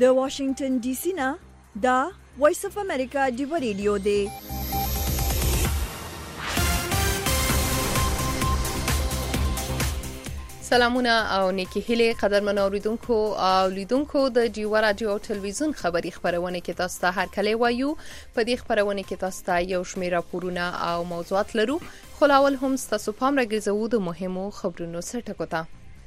د واشنگټن ډي سي نه دا وایس اف امریکا ډیو ریډیو دی. سلامونه او نیکی هیله قدرمن اوریدونکو او لیدونکو د ډیو رادیو او ټلویزیون خبری خبرونه کې تاسو ته هر کله وایو. په دې خبرونه کې تاسو ته یو شمېر راپورونه او موضوعات لرو، خو لاول هم تاسو پام راګرځوو د مهمو خبرونو سره ټکو ته.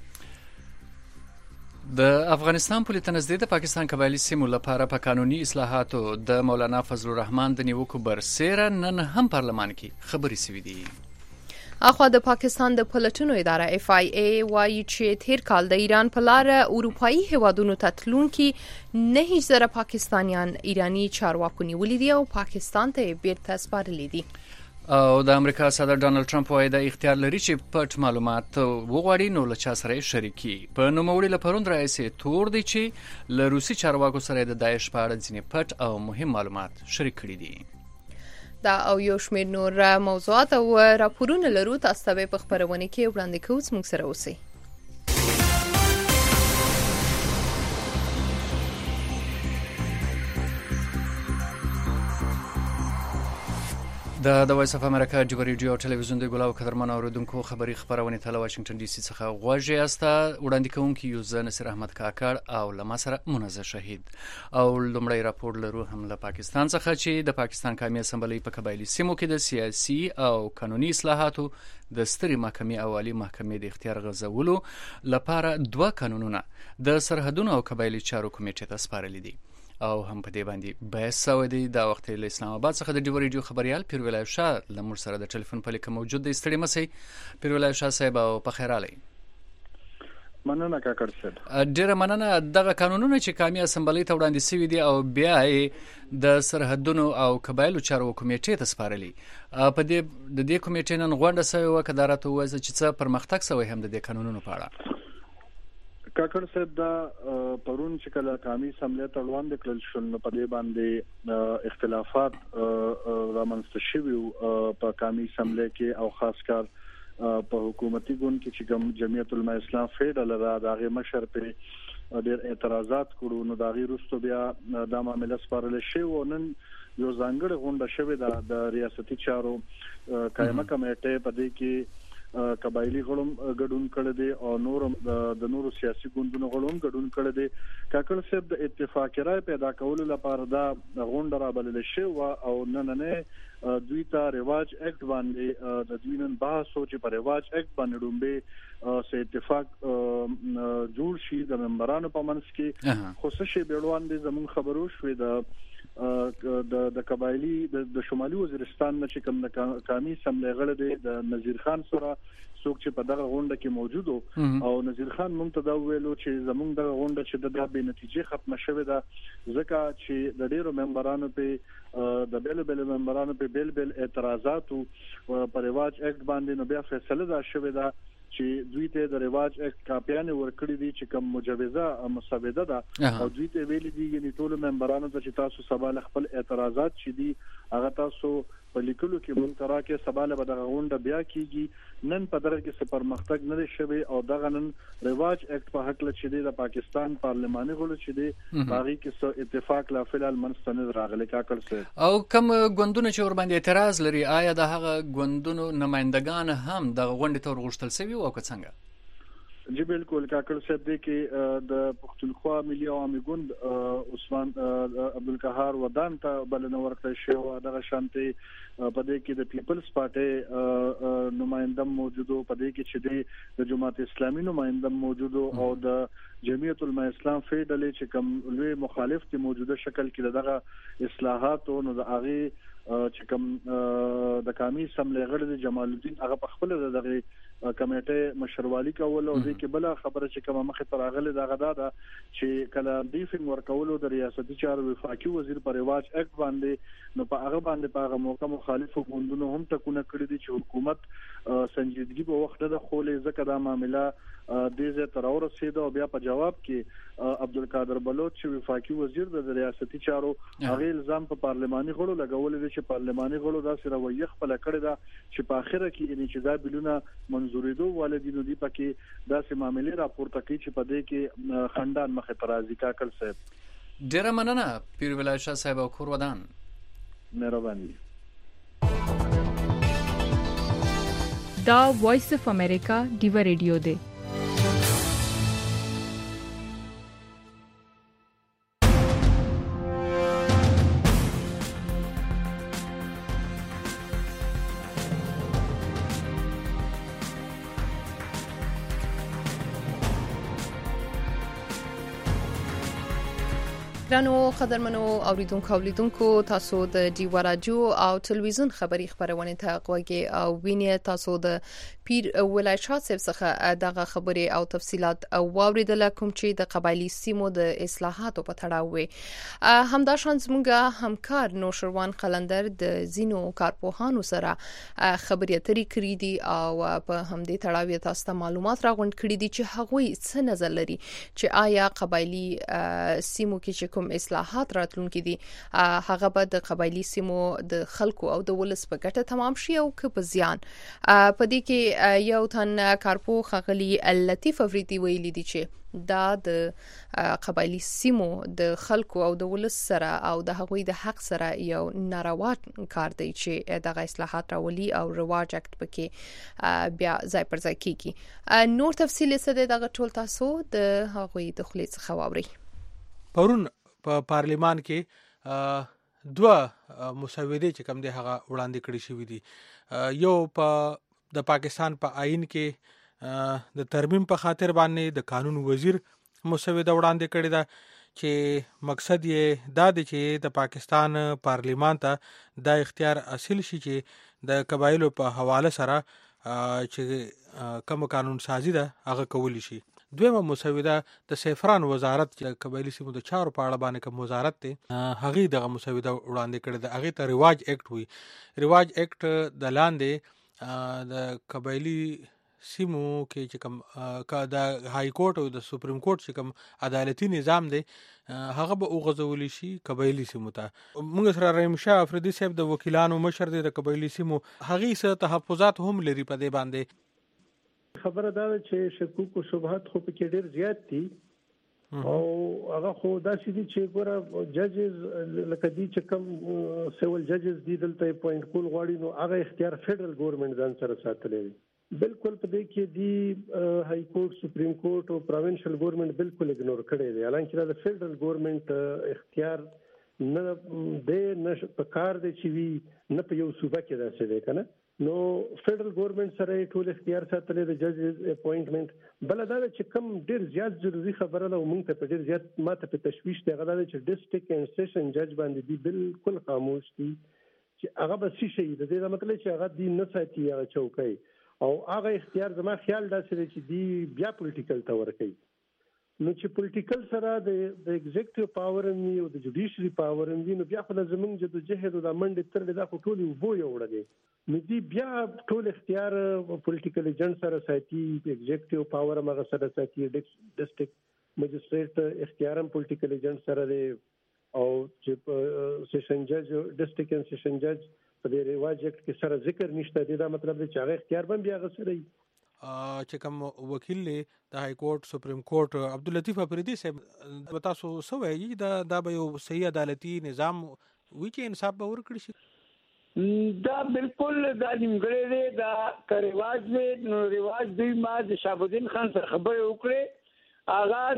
د افغانستان پولې ته نږدې د پاکستان قبایلي سیمو لپاره په قانوني اصلاحاتو د مولانا فضل الرحمن د نیوکو برسېره نن هم پارلمان کې خبرې شوې دي. اخوا د پاکستان د پلټنو اداره FIA وایي چې تیر کال د ایران په لار اروپایي هیوادونو ته تلونکي 9,000 پاکستانیان ایرانی چارواکو نیولي دي او پاکستان ته بیرته سپارلي دي. او د امریکا صدر ډانلډ ټرمپ وایي د اختیار لري چې پټ معلومات وغواړي نو له چا سره شریکي. په نوموړي له پروند راځي تور دي چې له روسي چارواکو سره د داعش په اړه ځینې پټ او مهم معلومات شریک کړي دي. دا او یو شمېر نور موضوعات او راپورونه لرو، تاسو ته په خبرونه کې وړاندې کوو. موږ سره اوسئ. د وایس اف امریکا ډیو ریډیو او ټلویزیون د ګلاو قدرمن اوریدونکو خبری خبرونه ته له واشنگټن ډي سي څخه غواړي استا وړاندې کوونکی یو ځن نصیر احمد کاکړ او لما سره منزه شهید. او لومړی راپور لرو هم له پاکستان څخه چې د پاکستان قومي اسمبلی په قبایلی سیمو کې د سیاسي او قانوني اصلاحاتو د ستري محکمې او عالی محکمې د اختیار غځولو لپاره 2 قانونونه د سرحدونو او قبایلی چارو کمیټې ته سپارلي دي. او هم په دې باندې بحث شوی دی. دا وخت له اسلام آباد څخه د ډیو ریډیو خبريال پیرولای شاه لمر سره د ټلیفون په لیکه موجود دی. ستړي مسئ پیرولای شاه صاحب او په خیر علي. مننه کاکړ صاحب. ډیره مننه. دغه قانونونه چې قومي اسمبلی ته وړاندې شوي دي او بیا د سرحدونو او قبایلو چارو کمیټې ته سپارلي. په دې کمیټې نن غونډه شوې و کدارته وایي چې څه پرمختګ شوی هم د دې قانونونو په اړه. کاکړ صاحب دا پرون چې کله قومي اسمبلی ته وړاندې کړل شول نو په دې باندې اختلافات رامنځته شوي په قومي اسمبلی کې او خاص کار په حکومتي ګوند کې چې کوم جمعیت العلماء اسلام فیډرال را دغه مشر په ډېر اعتراضات کړو نو دغه وروسته بیا د معاملې سپارل شوی و. نن یو ځانګړی غونډه شوې د ریاستي چارو قائمه کمیټې په دې کې قبایلی غړم ګډون کړی دی او نورم د نورو سیاسي ګوندونو غړم ګډون کړی دی. کاکړ صاحب د اتفاق رائے پیدا کولو لپاره دا غونډه را بلل شوی او نن دوی ته رواج اکټ باندې د دوی نن بحث او چې په رواج اکټ باندې ډومبه سه اتفاق جوړ شي د ممبرانو په منځ کې. خو څه شی بیړوان دي زمون خبرو شوې د قبایلی د شمالي وزیرستان نه چې کوم د قومي اسمبلی غړي دی د نذیر خان سره څوک چې په دغه غونډه کې موجود او نذیر خان مونږ ته دا ویلو چې زمونږ دغه غونډه چې د به نتیجه ختمه شوه ده ځکه چې د ډیرو ممبرانو په د بیل ممبرانو په بیل اعتراضات په رواج اکټ باندې نو بیا فیصله دا شوه ده چې دوی ته د رواج اکټ کاپیانه ورکړي دي چې کوم مجوزه مسوده ده او دوی ته ویلي دي یعنی ټول ممبرانو ته چې تاسو سبا خپل اعتراضات چې دي هغه تاسو په لیکلو کې مونږ کې سبا له بدغه غونډه بیا کیږي. نن په درجه کې پرمختګ نه شوی او دغه نن رواج اکټ په حق لچې دي د پاکستان پارلماني غړو چې دي باغی کې سو اتفاق لا فلال منستند راغلی. کاکړ صاحب او کوم غوندونه چې ور باندې اعتراض لري آیا د هغه غوندونو نمائندگان هم د غونډې ته ورغښتل شوی او که څنګه؟ جی بالکل کاکړ صاحب دی کې د پښتونخوا ملي عوامي ګوند عثمان عبدالقهار ودان ته بلنه ورکړل شو. دغه شانتي په دې کې د پیپلز پارټي نمائنده موجودو، په دې کې چې د جماعت اسلامي نمائنده موجودو او د جمعیت العلماء اسلام فیډرال چې کوم لوی مخالف دي موجوده شکل کې دغه اصلاحات او د هغه چې کوم د قومي اسمبلی غړي جمال الدین هغه په خپل دغه کمیټه مشروعالي کول او د کې بل خبره چې کومه مخه تراغله دغه دا چې کله بریفینګ ورکولو د ریاستي چارو وفاقي وزیر پر رواج اکټ باندې نو په هغه باندې په هغه موقع مخالفو ګوندونو هم ټکونه کړی دي چې حکومت سنجیدګي په وخت د خولې ځکه دا معاملې د زه تر ورسېده او بیا په جواب کې عبدالقادر بلوچ چې وفاقي وزیر د ریاستي چارو هغه الزام په پارلماني غړو لګول دي چې پارلماني غړو دا سره ویخ خپل کړی دا چې په اخره کې یعنی چې دا بلونه منزورېدو والدینو دی پکې دا سه معاملې راپورته کوي چې په دې کې خندان مخه ترازی کاکل صاحب ډیره مننه پیر ولایت شاه صاحب او کور ودان. مهرباني. دا وایس اف امریکا دیو ریډیو دی. ګرانو قدرمنو اوریدونکو تاسو د ډیوا رادیو او ټلویزیون خبری خبرونه ته غوږی او ویني تاسو د پیر ولایت شاه صاحب څخه دغه خبري او تفصيلات واوریدل کوم چې د قبایلی سیمو د اصلاحاتو په تړاو وي. همدا شان زموږه همکار نوشروان قلندر د زینو کارپوهانو سره خبري اترې کړې دي او په همدې تړاو تاسو ته معلومات راغونډ کړي دي چې هغوی څه نظر لري چې آیا قبایلی سیمو کې کوم اصلاحات راتلونکي دي هغه به د قبایلی سیمو د خلکو او د ولس په ګټه تمام شي او که په زیان. په دې کې یو تن کارپو خغلی لطیف افریدي ویلي دي چې دا د قبایلی سیمو د خلکو او د ولس سره او د هغوی د حق سره یو ناروا کار دی چې دغه اصلاحات راولي او رواج اکټ پکې بیا ځای پر ځای کیږي. نور تفصیل څه دغه ټول تاسو د هغوی د خلیص خواوري. پرون په پارلیمان کې دوه مسودې چې کوم دی هغه وړاندې کړی شوی دي. یو په د پاکستان په آئین کې د ترمیم په خاطر باندې د قانون وزیر مسوده وړاندې کړی ده چې مقصد یې دا دی چې د پاکستان پارلیمان ته دا اختیار حاصل شي چې د قبایلو په حواله سره چې کوم قانون سازي ده هغه کولی شي. دویمه مسوده د سیفران وزارت چې قبایلی سیمو د چارو په اړه باندې کوم وزارت ته هغه دغه مسوده وړاندې کړی ده. هغه ته رواج اکټ وي. رواج اکټ د لاندې د قبایلی سیمو کې چې کوم د های کورټ او د سپریم کورټ چې کوم عدالتي نظام دی هغه به وغځول شي قبایلی سیمو ته. موږ سره رحیم شاه افریدي صاحب د وکیلانو مشر دی د قبایلی سیمو هغه څه تحفظات هم لري په دې باندې. خبره دا چې شکوک او شبهات خو پکې ډېر زیات دي او هغه خو داسې دي چې ګوره ججز لکه دي چې کوم سیول ججز دي دلته اپوینټ کول غواړي نو هغه اختیار فدرل ګورنمنت ځان سره ساتلی دی. بالکل په دې کې دی های کورټ سپریم کورټ او پروینشل ګورنمنت بالکل اګنور کړی دی. حالانکه دا د فدرل ګورنمنت اختیار نه دی نه په کار دی چې وي نه په یو صوبه کې داسې دی کنه. نو فدرل ګورنمنت سره ټول اختیار ساتلی د ججز اپوینټمنت. بل دا چې کم ډیر زیات ضروري خبره له موږ ته په ډیر زیات ماته په تشویش دی هغه دا چې ډیسټریکټ اینڈ سیشن جج باندې دی بالکل خاموش دي چې هغه به څه شي. د دې مطلب چې هغه دی نه ساتي هغه چوکۍ او هغه اختیار زما خیال داسې دی چې دی بیا پولیټیکل ته ورکوي. نو چې پولیټیکل سره د ایگزیکټیو پاور او د جوډیشري پاور نو بیا خو زمونږ جدوجهد او د منډې تر دا خو ټول وبو یو وړه دي. نو دی بیا ټول اختیار پولیټیکل ایجنټ سره ساتي ایگزیکټیو پاور هغه سره ساتي ډیسټریکټ مجسټریټ اختیار هم پولیټیکل ایجنټ سره دی او چې سیشن جج ډیسټریکټ اینڈ سیشن جج په دې رواج اکټ کې سره ذکر نشته دی. دا مطلب دی چې هغه اختیار هم بیا غسري چې کوم وکیل له د های کورټ سپریم کورټ عبداللطیف افریدي صاحب تاسو سو وایي دا به یو صحیح عدالتي نظام وی چې انصاف به ورکړي شي. دا بالکل دا نیمګړی دی. دا رواج دی نو رواج دوی ما د شهابالدین خان سره خبرې وکړې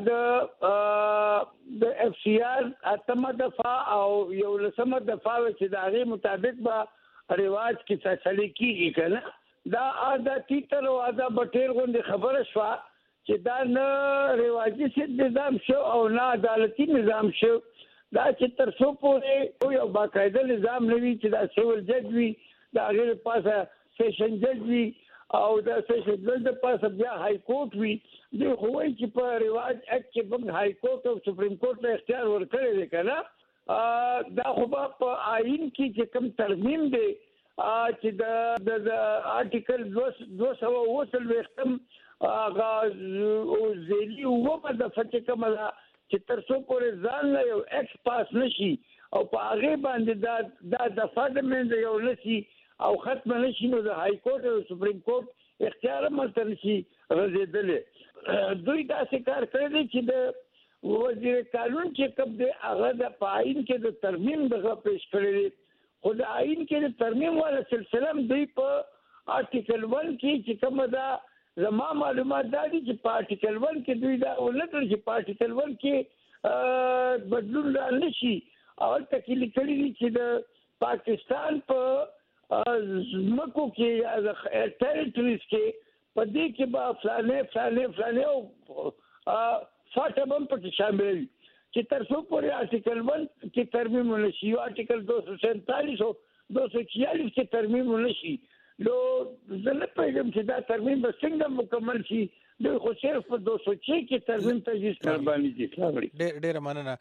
هغه د اف سی آر اتمه دفعه او 11مه دفعه چې د هغې مطابق به رواج کې فیصلې کېږي که نه. دا عادتي تر او دا بټیر غوندې خبره شوه چې دا نه رواجي نظام شو او نه عدالتي نظام شو. دا چې تر څو پورې یو باقاعده نظام نه وي چې دا سیول جج وي د هغې دپاسه سیشن جج وي او د سیشن جج دپاسه بیا های کورټ وي. دوی خو وایي چې په رواج اکټ کې موږ های کورټ او سپریم کورټ ته اختیار ورکړی دی که نه. دا خو به په آئین کې چې کوم ترمیم دی چې د آرټیکل 240 هغه ذیلي اومه دفعه چې کومه ده چې تر څو پورې ځان له یو ایکس پاس نشي او په هغې باندې دا دفعه د منځه یو نشي او ختمه نشي نو د های کورټ او سپریم کورټ اختیار هم هلته نشي غځېدلی. دوی داسې کار کړی دی چې د وزیر قانون چې کوم دی هغه د آئین کې د ترمیم دغه پیش کړی دی، خو د آئین کې د ترمیم والا سلسله دوی په آرټیکل 1 کې چې کومه دا زما معلومات دا دي چې په آرټیکل 1 کې دوی دا ولکړي چې په آرټیکل 1 کې بدلون را نشي، او تکلیف لیکلي دي چې د پاکستان په مکو کې د ټریټریز کې په دې کې به فلانه او فاټه هم پکې شامل وي چې تر څو پورې آرټیکل 1 کې ترمیم ونشي او آرټیکل 247 او 246 کې ترمیم ونشي، نو زه نه پوهېږم چې دا ترمیم به څنګه مکمل شي. دوی خو صرف په 206 کې ترمیم تجویز کړ باندې دي. ډېره مننه.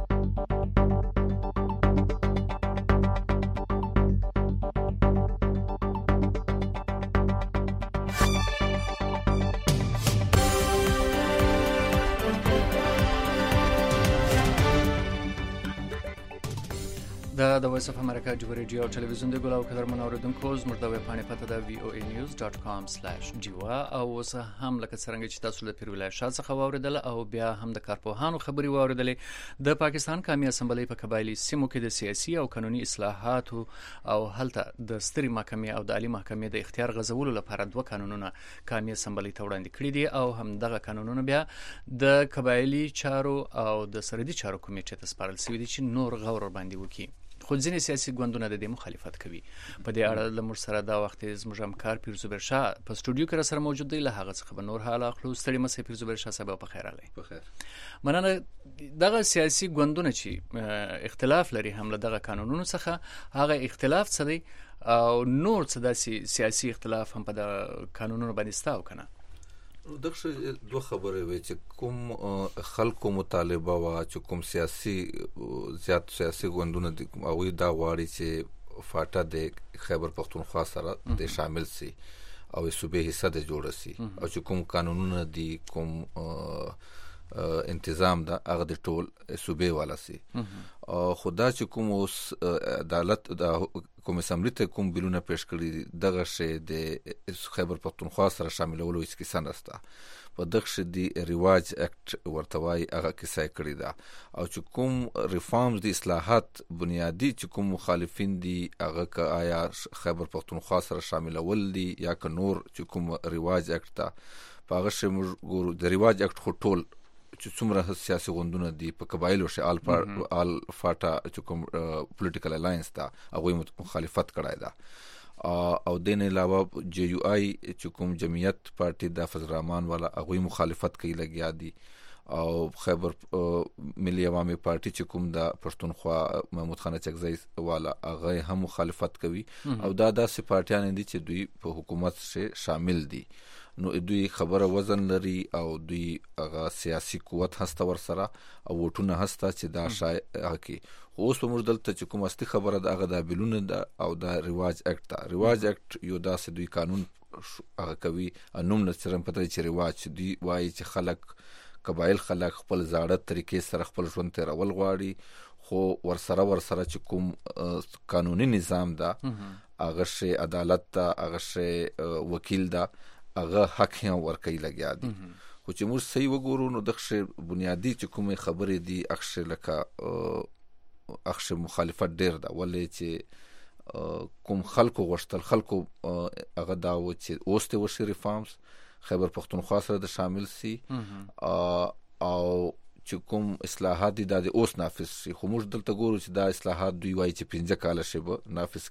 د وایس اف امریکا جوړ ریډیو او ټلویزیون د ګلاو قدرمن اوریدونکو زموږ د ویب پاڼې پته د voanews.com/jiwa او اوس هم لکه څنګه چې تاسو له پیرولای شاته څخه واوریدل او بیا هم د کارپوهانو خبري واوریدلې د پاکستان قومي اسمبلی په قبایلی سیمو کې د سیاسي او قانوني اصلاحاتو او هلته د ستري محکمې او د عالی محکمې د اختیار غزولو لپاره دوه قانونونه قومي اسمبلی ته وړاندې کړي دي او هم دغه قانونونه بیا د قبایلی چارو او د سرحدي چارو کمیټې ته سپارل شوي دي چې نور غور باندې وکړي. خو ځینې سیاسي ګوندونه د دې مخالفت کوي. په دې اړه له موږ سره دا وخت زموږ همکار پیرزوبر شاه په سټوډیو کې سره موجود دی. له هغه څخه به نور حال اخلو. ستړي مشه پیرزوبر شاه صاحب په خیر علي. په خیر. مننه. دغه سیاسي ګوندونه چې اختلاف لري هم له دغه قانونونو څخه هغه اختلاف څه دی او نور څه داسي سیاسي اختلاف هم په د قانونونو باندې ستاو کنه. دغه دوه خبرې وي چې کوم خلکو مطالبه وا چې کوم زیات سیاسي ګوندونه دي او دا غواړي چې فاټا د خیبر پختونخوا سره د شامل سي او صوبې حصہ د جوړ سي او چې کوم قانونونه دي کوم انتظام دا هغه د ټول صوبې والا سي. خدا چې کوم اوس عدالت د کوم اسمبلی ته کوم بیلونه پیش کړي دغه شی د خیبر پختونخوا سره شاملولو هیڅ کیسه نشته. په دغه شی دی رواج اکټ ورتوای هغه کیسه کړی دا او چې کوم ریفارمز د اصلاحات بنیادی چې کوم مخالفین دي هغه که آیا خیبر پختونخوا سره شاملول دي یا که نور چې کوم رواج اکټ ته په هغه شی موږ ګورو. د رواج اکټ خو ټول چې څومره سیاسي غوندونه دي په قبایلو شي آل فاټا چې کوم پولیټیکل الاینس دا هغه مخالفت کړای دا او دین علاوه جی یو آی چې کوم جمعیت پارټي د فضل الرحمن والا هغه مخالفت کوي لګیا دي او خیبر ملي عوامي پارټي چې کوم د پښتونخوا محمود خان چکزی والا هغه هم مخالفت کوي او دا داسې پارټیان دي چې دوی په حکومت سره شامل دي. نو دوی خبره وزن لري او دوی هغه سیاسي قوت هسته ور سره او وټونه هسته چې دا شای حقي. اوس په موږ دلته چې کوم اصلي خبره د هغه د بیلونه ده او د رواج اکټ ده. رواج اکټ یو داسې دوی قانون هغه کوي انوم نه سره پته چې رواج دوی وایي چې خلک قبایل خلک خپل زاړه طریقې سره خپل ژوند تیرول غواړي خو ور سره چې کوم قانوني نظام ده هغه شی عدالت ده هغه شی وکیل ده هغه حق هم ورکوي لګیا دي. خو چې موږ صحیح وګورو نو دغه بنیادی چې کومې خبرې دي اخشه لکه اخشه مخالفت ډیر ده ولې چې کوم خلکو غوښتل خلکو هغه دا و چې اوس ته وشي ریفارمز خیبر پختونخوا سره د شامل سي او چې کوم اصلاحات دي د اوس نافذ شي. خو موږ دلته ګورو چې دا اصلاحات دوی وایي چې 15 کال شي به نافذ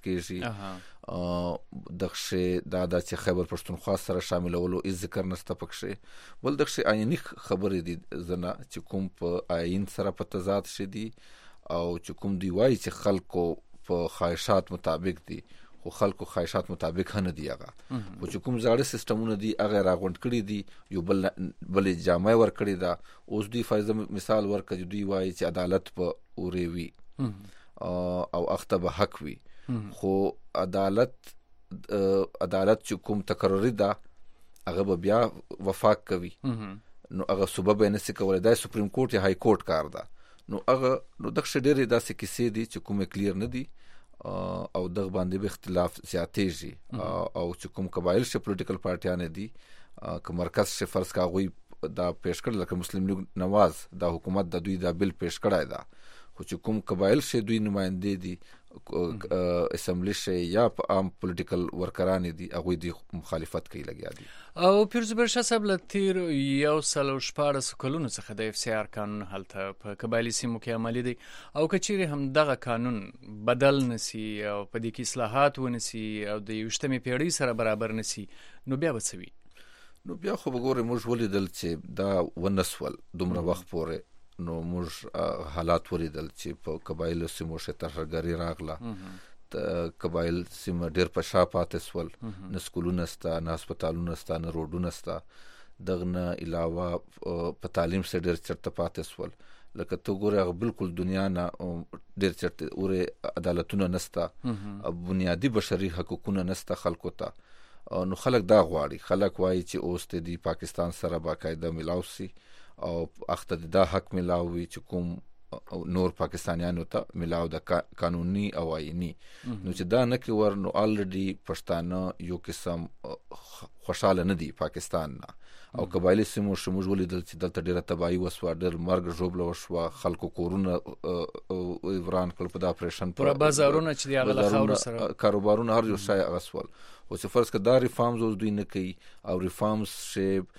کیږي. دغه دا چې خیبر پښتونخوا سره شاملولو هیڅ ذکر نشته پکې. بل دغه عیني خبرې دي زنه چې کوم په آئین سره په تضاد شي دي او چې کوم دی وایي چې خلکو په خواهشات مطابق دي خو خلکو خواهشات مطابق نه دی هغه. خو چې کوم زاړه سیستمونه دي هغه راغونډ کړي دي یو بل جامع ور کړی دا. اوس دوی فایده مثال ورکړي دوی وایي چې عدالت په اوري وي او اخته به حق وي خو عدالت چې کوم تکراری ده هغه به بیا وفاق کوي نو هغه صوبه به نسی کولای دا سپریم کورټ یا های کورټ کار ده. نو هغه نو دغه ډېرې داسې کیسې دي چې کومه کلیر نه دي او دغه باندې به اختلاف زیاتېږي او چې کوم قبایل شي پولیټیکل پارټیان دي که مرکز شي فرض کا غوي دا پیش کړل لکه مسلم لیگ نواز دا حکومت د دوی دا بل پیش کړای دا خو چې کوم قبایل شه دوی نمائنده دي اسمبلی شه یا عام پولیټیکل ورکران دي هغه دي مخالفت کوي لګیا دي. او پیرزبر شاه صاحب لتیر یو سلو شپارس کلونو څخه د اف سی آر قانون هلته په قبایلی سیمو کې عملی دی او کچېری هم دغه قانون بدل نسی او په دې کې اصلاحات ونسی او د 20مې پیړۍ سره برابر نسی نو بیا وڅوي. نو بیا خو وګوره موږ ولیدل چې دا ونسول دومره وخت پورې نو موږ حالات ولیدل چې په قبایلو سیمو شه ترهګری راغله قبایل سیمه ډیر په شا پاتې سول نه سکولونه ستا نه هسپتالونه ستا نه روډونه ستا دغه علاوه په تعلیم سره ډیر چرته پاتې سول لکه تو ګوره بالکل دنیا نه ډیر چرته اوره عدالتونه نستا بنیادی بشري حقوقونه نستا خلکو ته نو خلک دا غواړي خلک وایي چې اوس ته دی پاکستان سره باقاعده ملاو سي او اخته دا حق ملاوي چې کوم نور پاکستانیانو ته ملاو د قانوني او آئینی نو چې دا نه کې ور نو الریډي پښتانه یو قسم خوشاله نه دي پاکستان نه او قبایلی سیمو شموږ ولیدل چې دلته ډیره تباہي وسوه ډیر مرګ ژوبله وشوه خلکو کورونه وران کړل په دا اپریشن پر بازارونه چې دی هغه خاور سره کاروبارونه هر یو شای غسول او چې فرض کړه دا ریفارمز اوس دوی نه کوي او ریفارمز شیب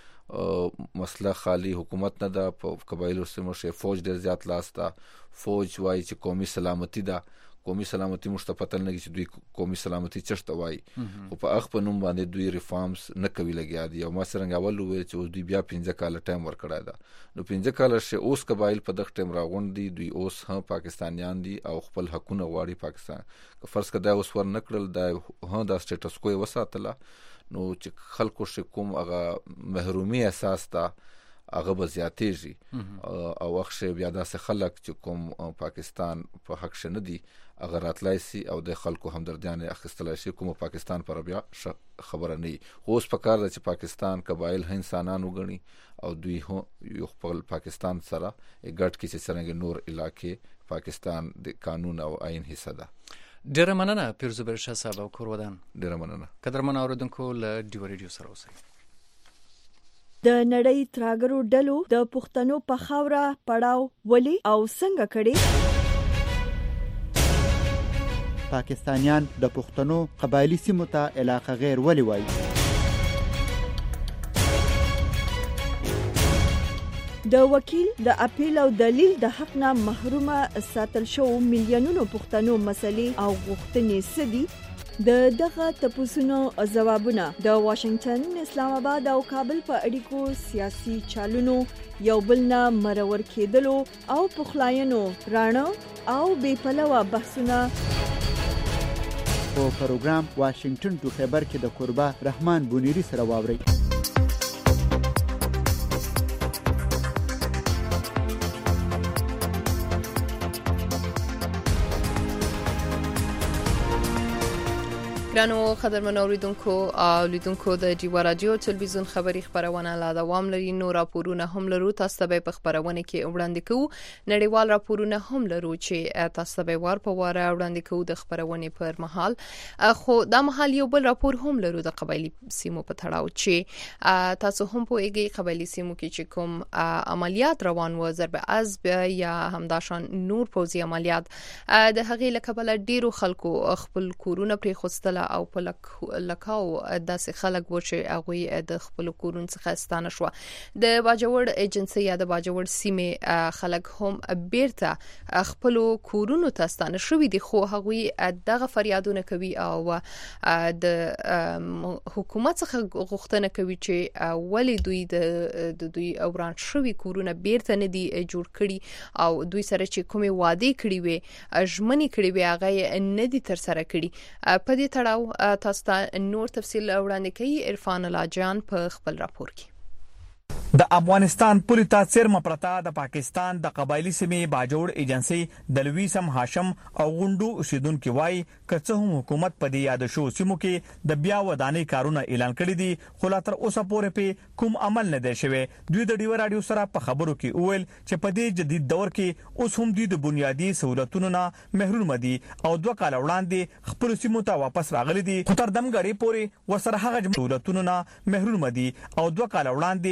مسله خالی حکومت نه ده په قبایلو سیمو شه فوج ډیر زیات لاسته فوج وایي چې قومي سلامتی ده قومي سلامتی مشتپتل نه چې دوی قومي سلامتی چشته وایي خو په اخ په نوم باندې دوی ریفارمز نه کوي لګیا دي او ما څنګه اول وې چې اوس دوی بیا 15 کال ټایم ورکړای دا نو 15 کال شه اوس قبایل په دغه ټایم راغون دي دوی اوس هم پاکستانیان دي او خپل حقونه غواړي پاکستان که فرض کړه دا اوس ور نکړل دا دا سټیټس کوی وساتله نو چې خلکو شکوم هغه محرومي اساس ته هغه به زیاتېږي او وخت بیا داسې خلک چې کوم پاکستان په حق شنه دي هغه راتلای سي او د خلکو همدردیان اخیستلای شي کوم پاکستان پر بیا خبره نه خو اوس په کار ده چې پاکستان قبایل انسانان وګڼي او دوی یو خپل پاکستان سره ګډ کې چې څنګه نور علاقې پاکستان د قانون او آئین حصہ ده. ډیره مننه پیرزبر شاه صاحب او کورودان. ډیره مننه. قدرمن اوریدونکو له ډیو ریډیو سره اوسئ. د نړۍ تراګرو ډلو د پښتنو په خاوره پړاو ولي او څنګه کړي پاکستانیان د پښتنو قبایلی سیمو ته علاقه غیر ولي وایي د وکیل د اپیل او دلیل د حق نه محرومه ساتل شو میلیونونو پښتنو مسلې او غوښتنې سدي دغه تپوسونو جوابونه د واشنگټن اسلام آباد او کابل په اړیکو سیاسي چالونو یو بل نه مرور کېدلو او پخلاینو رانه او بې پلوه بحثونه په پروګرام واشنگټن ټو خبر کې د قربا رحمان بونیری سره واوري. ګرانو قدرمنو اوریدونکو او لیدونکو د جیوا رادیو تلویزیون خبری خبرونه لا دوام لري نو راپورونه هم لرو تاسو به په خبرونه کې وړاندې کوو نړیوال راپورونه هم لرو چې تاسو به وار په واره وړاندې کوو د خبرونه پر مهال خو د مهال یو بل راپور هم لرو د قبایلی سیمو په تړاو چې تاسو هم پوهیږئ قبایلی سیمو کې چې کوم عملیات روان و ضرب عزب یا همداشان نور پوزي عملیات د هغې لکبل ډیرو خلکو خپل کورونه پرې خوستله او په لکاو داسې خلک و چې هغه د خپل کورون څخه ستانه شو د باجوړ ایجنسی یا د باجوړ سیمه خلک هم بیرته خپل کورونو ته ستانه شوې دي خو هغه دغه فریادونه کوي او د حکومت څخه غوښتنه کوي چې ولی دوی د دوی اوران شوی کورونه بیرته نه دي جوړ کړي او دوی سره چې کومه وعده کړی وي اجمنی کړی وي هغه نه دي تر سره کړي په دې تړاو تاسو ته نور تفصیل وړاندې کوي عرفان لاجان په خپل راپور کې. د افغانستان پوری تاثیر مپرتا د پاکستان د قبایلی سیمې باجوړ ایجنسی د لویسم هاشم او غوندو اوسیدونکو وای کڅه هم حکومت په دې یاد شو سیمو کې د بیا ودانۍ کارونه اعلان کړی دي خو لا تر اوسه پورې په کوم عمل نه دی شوی. دوی د ډیو رادیو سره په خبرو کې وویل چې په دې جدید دور کې اوس هم د بنیادی سہولتونو نه محروم دي او 2 کال وړاندې خپل سیمو ته واپس راغلي دي خو تر دمګړې پورې ورسره هغه سہولتونو نه محروم دي او 2 کال وړاندې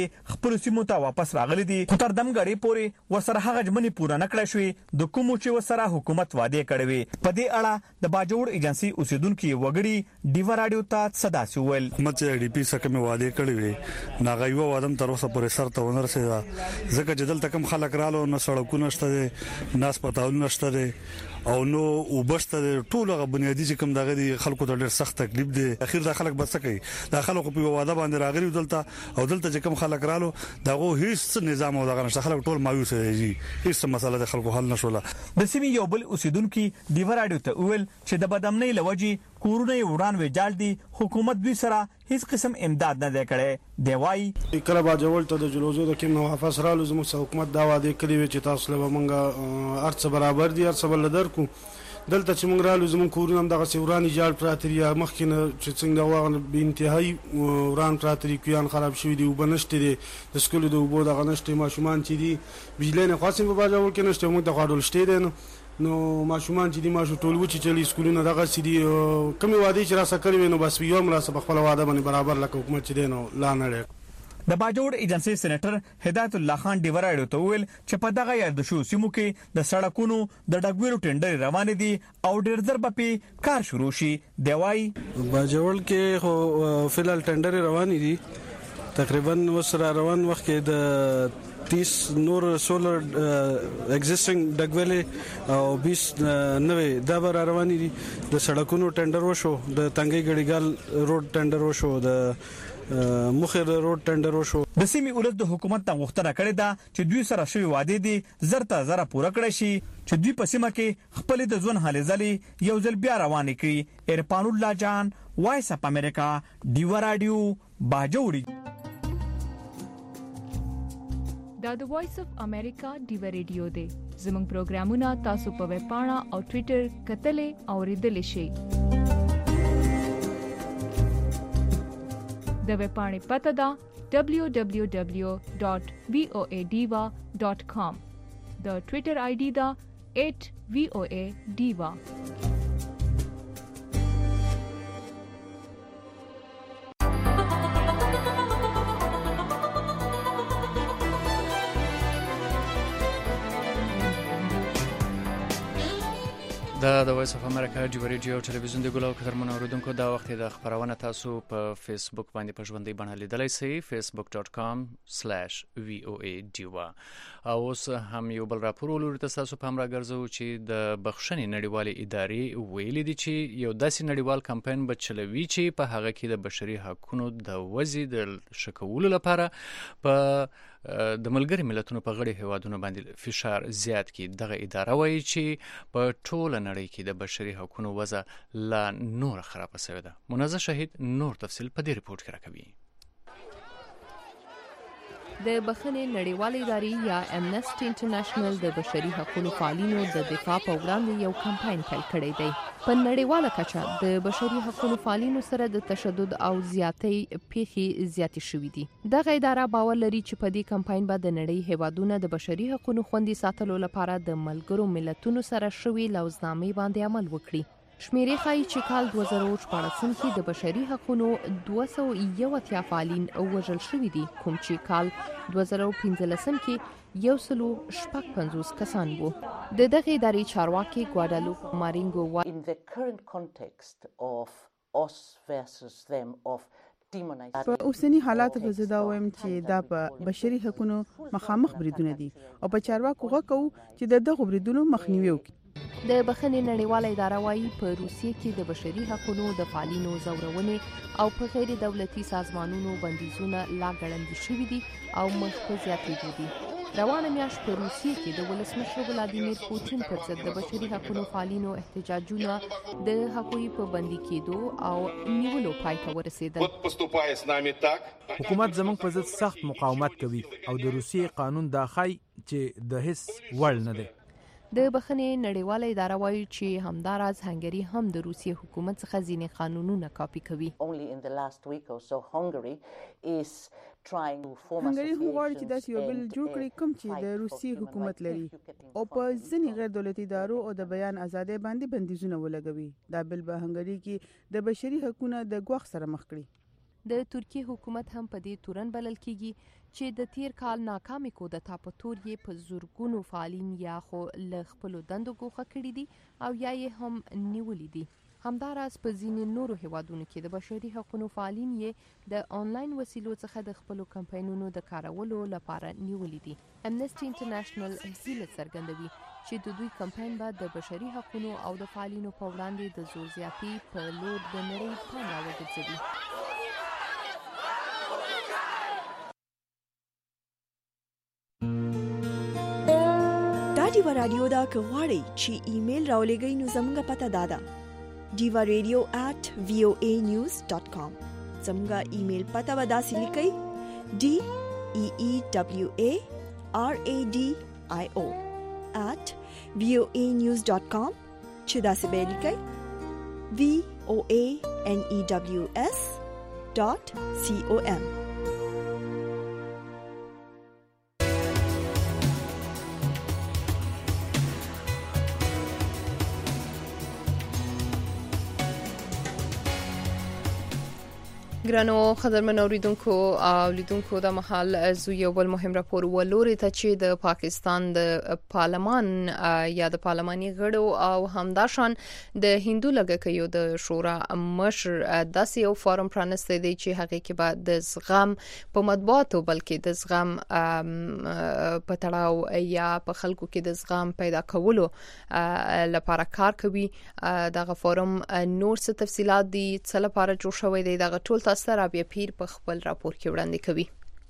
خپل سیمو ته واپس راغلي دي، خو تر دمګړې پورې ورسره هغه ژمنې پوره نه کړې شوې د کومو چې ورسره حکومت وعده کړې وي. په دې اړه د باجوړ ایجنسي اوسیدونکو وګړي ډیوا رادیو ته صدا سوول. حکومت چې ډي پی سره کوم وعده کړې وي ناغه یو وادم تر اوسه پورې سر ته ونرسېدا، ځکه چې دلته کم خلک رالو نه سړکونه شته نه هسپتالونه نشته او نو وبشته ټول غو بنیادی چې کوم دغه دي خلکو ته ډېر سخت تکلیف دي. اخیر دا خلک بس کوي دا خلکو په واده باندې راغلي دلته او دلته چې کوم خلک رالو دغه هیڅ نظام او دغه نشه خلک ټول مایوس دي، هیڅ مسله د خلکو حل نشوله. د سیمې یو بل اوسیدونکو ډیوا رادیو ته ویل چې د بدامنۍ لوجي کورونه وران ویجال دي، حکومت دوی سره هیڅ قسم امداد نه دی کړی. دی وايي کله باجوړ ته د جلوزو د کوم واپس رالو زموږ حکومت دا وعده کړی چې تاسو له مونږه ارڅ برابر دي ارڅ بل درکو. دلته چې مونږ رالو زموږ کورونه هم دغه سوراني جال پراتري مخکینه چې څنګه واغ به انتهایی وران پراتري کیان خراب شوی دی وبنشته دي د سکول د وبو دغه نشته ماشومان چې دي بجلی نه خاصم په باجوړ کې نشته موږ د غاډول شته دي نو ماشومان چې دي ماشو ټول و چې چلی سکولونه دغه سړي کمی وعده چې را سکري نو بس یو مرا سره خپل وعده باندې برابر لکه حکومت چې دینو لا نه. د باجوړ ایجنسي سېنیټر هدایت الله خان ډیوا رادیو ته ویل چې په دغه یاد شو سیمو کې د سړکونو د ډګویرو ټینډر روان دي او ډېر ځر به کار شروع شي. دی وايي باجوړ کې خو فلال ټینډر روان دي تقریبا وسره روان وخت کې د 30 نور سولر ایگزیسټینګ ډګویلې او 20 نوې دا به روان دي. د سړکونو ټینډر وشو، د تنګي ګړیګال روډ ټینډر وشو، د مخیر روډ ټینډر وشو. د سیمې ولس د حکومت ته غوښتنه کړې ده چې دوی سره شوی وعده دي زرته زره پوره کړی شي چې دوی په سیمه کې خپل د ځون حالې ځلې یو ځل بیا روان کړي. ارفان الله جان، وایس اپ امریکا، ډیوا رادیو، باجوړ. دا د وایس اف امریکا ډیوا رادیو دی. زموږ پروګرامونه تاسو په ویب پاڼه او ټوئیټر کتلې او ریډلې شئ. د ویب پاڼې پته ده www.voadiva.com. د ټوئیټر آی ډي ده @voadiva. د وایس اف امریکا ډیوا رادیو ټلویزیون د ګلو قدرمن اوریدونکو دا وخت د خبرونه تاسو په فیسبوک باندې په ژوندۍ بڼه لیدلای شئ facebook.com/voadiva. او اوس هم یو بل راپور ولرو تاسو په امر راګرځو چې د بخښنې نړیوالې ادارې ویلي دي چې یو داسې نړیوال کمپاین به چلوي چې په هغه کې د بشري حقوقو د وضع د شکولو لپاره په د ملګری ملتونو په غړي هیوادونو باندې فشار زیات کی. دغه اداره وایي چې په ټوله نړۍ کې د بشري حقوقو وضع لا نور خراب شوې ده. منازه شهید نور تفصیل په دې ریپورت کې راکوي. د بخښنې نړیوالې ادارې یا امنسټي انټرنیشنل د بشري حقوقو فعالینو د دفاع په وړاندې یو کمپاین پیل کړی دی. په نړیواله کچه د بشري حقوقو فعالینو سره د تشدد او زیاتې پیښې زیاتې شوې دي. دغه اداره باور لري چې په دې کمپاین به د نړۍ هیوادونه د بشري حقوقو خوندي ساتلو لپاره د ملګرو ملتونو سره شوي لوزنامې باندې عمل وکړي. شمیرې ښایي چې کال 2014 کې د بشري حقوقو 281 فعالین وژل شوي دي، کوم چې کال 2015 کې 155 کسان وو. د دغه ادارې چارواکي ګواډالوپ مارینګو وايي in the current context of us versus them of په اوسنی حالاتو کې زه دا وایم چې دا په بشري حقوقو مخامخ بریدونه دي او په چارواکو غوښتو چې دغه بریدونو مخنیوي وکړي. د بخښنې نړیواله اداره وايي په روسیې کې د بشري حقوقو د فعالینو زورونې او په غیر دولتي سازمانونو بندیزونه لا ګړندي شوي دي او مخ په زیاتېدو دي. روانه میاشت په روسیې کې د ولسمشر ولادیمیر پوتین پر ضد د بشري حقوقو فعالینو احتجاجونه د حقوقي په بندي کېدو او نیولو پای ته ورسېدل. حکومت زموږ په ضد سخت مقاومت کوي او د روسیې قانون دا ښایي چې د هیڅ وړ نه دی. د بخښنې نړیواله اداره وايي چې همداراز هنګري هم د روسیې حکومت څخه ځینې قانونونه کاپي کوي. هنګري هم غواړي چې داسې یو بل جوړ کړي کوم چې د روسیې حکومت لري او په ځینې غیر دولتي ادارو او د بیان ازادۍ باندې بندیزونه ولګوي. دا بل به هنګري کې د بشري حقوقو د ګواښ سره مخ کړي. د ترکیه حکومت هم په دې تورن بلل کیږي چې د تیر کال ناکامې کودتا په تور یې په زورګونو فعالین یا خو له خپلو دندو ګوښه کړي دي او یا یې هم نیولي دي. همداراز په ځینې نورو هیوادونو کې د بشري حقوقو فعالین یې د آنلاین وسیلو څخه د خپلو کمپاینونو د کارولو لپاره نیولي دي. امنسټي انټرنیشنل هیله څرګندوي چې د دوی کمپاین به د بشري حقوقو او د فعالینو په وړاندې د زور زیاتي په لور د نړۍ پام راوګرځوي. دیوا رادیو دا که غواړئ چې ایمیل راولېږئ نو زموږ پته دا ده diva.radio@voanews.com. زموږ ایمیل پته به داسې لیکئ DEEWARADIO@voanews.com چې داسې به لیکئ voanews.com. ګرانو قدرمن اوریدونکو او لیدونکو د محل زو یو بل مهم راپور ولوري ته چې د پاکستان د پارلمان یا د پارلماني غړو او همداشان د هندو لګکیو د شورا مشر داسې یو فورم پرانسته دی چې هغه کې بعد د زغم په مطبوعاتو بلکې د زغم په تړاو یا په خلکو کې د زغم پیدا کولو لپاره کار کوي. دغه فورم نور څه تفصيلات دي څه لپاره جوړ شوی دی دغه ټول سرابیا پیر په خپل راپور کې وړاندې کوي.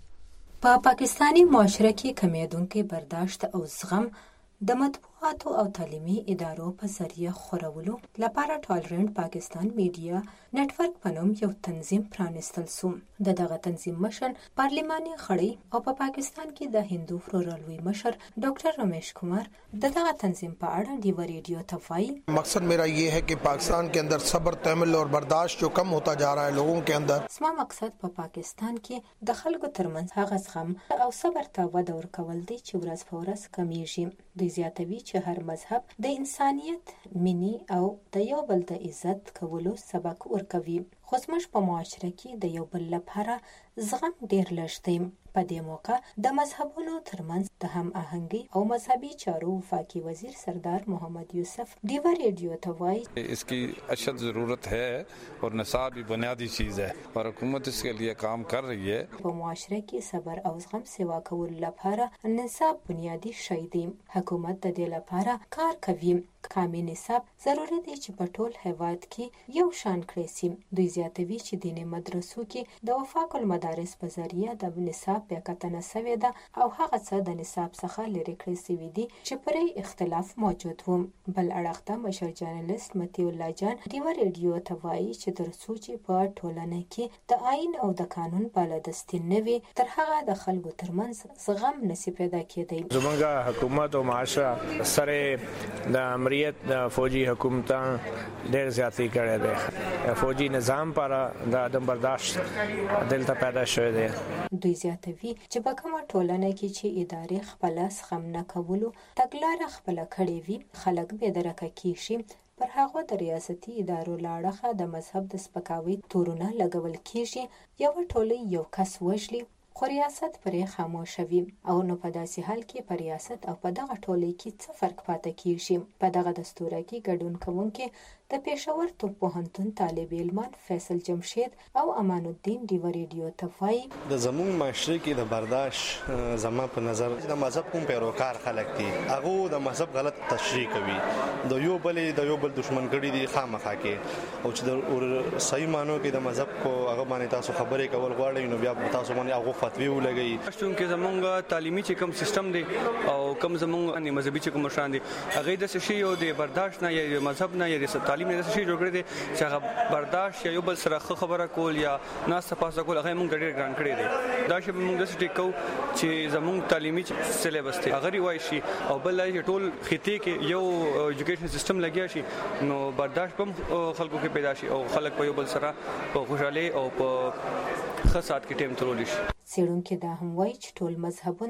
په پاکستانی معاشره کې کمیدونکو برداشت او زغم د مطبوعاتو او تعلیمي ادارو په ذریعہ خورولو لپاره ټالرنت پاکستان میډیا نتورک په نوم یو تنظیم پرانستل سو. دغه تنظیم مشر پارلماني خړی او په پاکستان کې د هندو پرورالوی مشر ډاکټر رمیش कुमार دغه تنظیم په اړه دیوا ریډیو ته وایي مقصد मेरा ये है कि पाकिस्तान के अंदर सब्र तहम्मुल और बर्दाश्त जो कम होता जा रहा है लोगों के अंदर. سما مقصد په پاکستان کې د خلکو ترمنځ هغه زغم او صبر ته وده ورکول دي چې ورځ په ورځ کمیږي. دوی زیاتوي چې هر مذهب د انسانیت مینی او د یو بل د عزت کولو سبق ورکوي. خو زموږ په معاشره کې د یو بل لپاره زغم ډیر لږ دی. په دې موقع د مذهبونو ترمنځ د هم آهنګي او مذهبي چارو وفاقي وزیر سردار محمد یوسف دیوا ریډیو ته وایي इसकी अशद ज़रूरत है और निसाब भी बुनियादी चीज़ है और हुकूमत इसके लिए काम कर रही है. په معاشره کې صبر او زغم سوا کول لپاره نصاب بنیادی شی دی. حکومت د دې لپاره کار کوي. کامل نصاب ضروري دی چې په ټول هیواد کې یو شان کړی شي. دوی زیاتوي چې دیني مدرسو کې د وفاق المدارس په ذریعہ د نصاب بیاکتنه شوې ده او هغه څه د نصاب څخه لري کړی شوی دي چې پرې اختلاف موجود و. بل اړخ ته مشر جرنالست متی الله جان دیوا ریډیو ته وایي چې تر څو چې په ټولنه کې د آئین او د قانون بالادستي نه وي تر هغه د خلکو ترمنځ زغم نشي پیدا کېدی. زمونږ حکومت او معاشره سره د امریت د فوجي حکومت ډېر زیاتې کړې ده. فوجي نظام پر د عدم برداشت دلته پیدا شوی دی. دوی زیاتوي چې په کومه ټولنه کې چې ادارې خپل زغم نه کولو تګلارې خپل کړې وي خلک به درکه کیشي. پر هغه د ریاستي ادارو لاړه د مذهب د سپکاوي تورونه لګول کیږي. یو ټولې یو کس وژلي خو ریاست پرې خاموش وي او نو په داسې حال کې پر ریاست او په دغه ټولې کې څه فرق پاتې کیږي. په دغه دستور کې ګډون کوونکي د پېښور توپ پوهنتون طالب علمان فیصل جمشید او امان الدین دیوا ریډیو ته وایي د زموږ معاشره کې د برداشت زما په نظر د مذهب کوم پیروکار خلک دي هغه د مذهب غلط تشریح کوي. د یو بل دشمن کړي دي خامخا کې او چې د صحیح مانو کې د مذهب کو هغه باندې تاسو خبرې کول غواړئ نو بیا تاسو باندې هغه فتوی ولګي. چې زمونږ تعلیمي چې کوم سیستم دی او کوم زمونږ مذهبي چې کوم مشران دي هغه د شي او د برداشت نه یا مذهب نه یا تعلیم نه شي جوړ کړی دي چې هغه برداشت یا یو بل سره خبره کول یا ناس تاسو کول هغه موږ ډېر ګران کړی دي. دا چې موږ د سټیکو چې زمونږ تعلیمي سلیبس دی هغه ریوای شي او بل چې ټول خطې کې یو ایجوکیشن سیستم لګیا شي نو برداشت هم خلکو کې پیدا شي او خلک په یو بل سره په خوشاله او په خاصات کې ټیم ترول شي. څېړونکو دا هم وایي چې ټول مذهبونه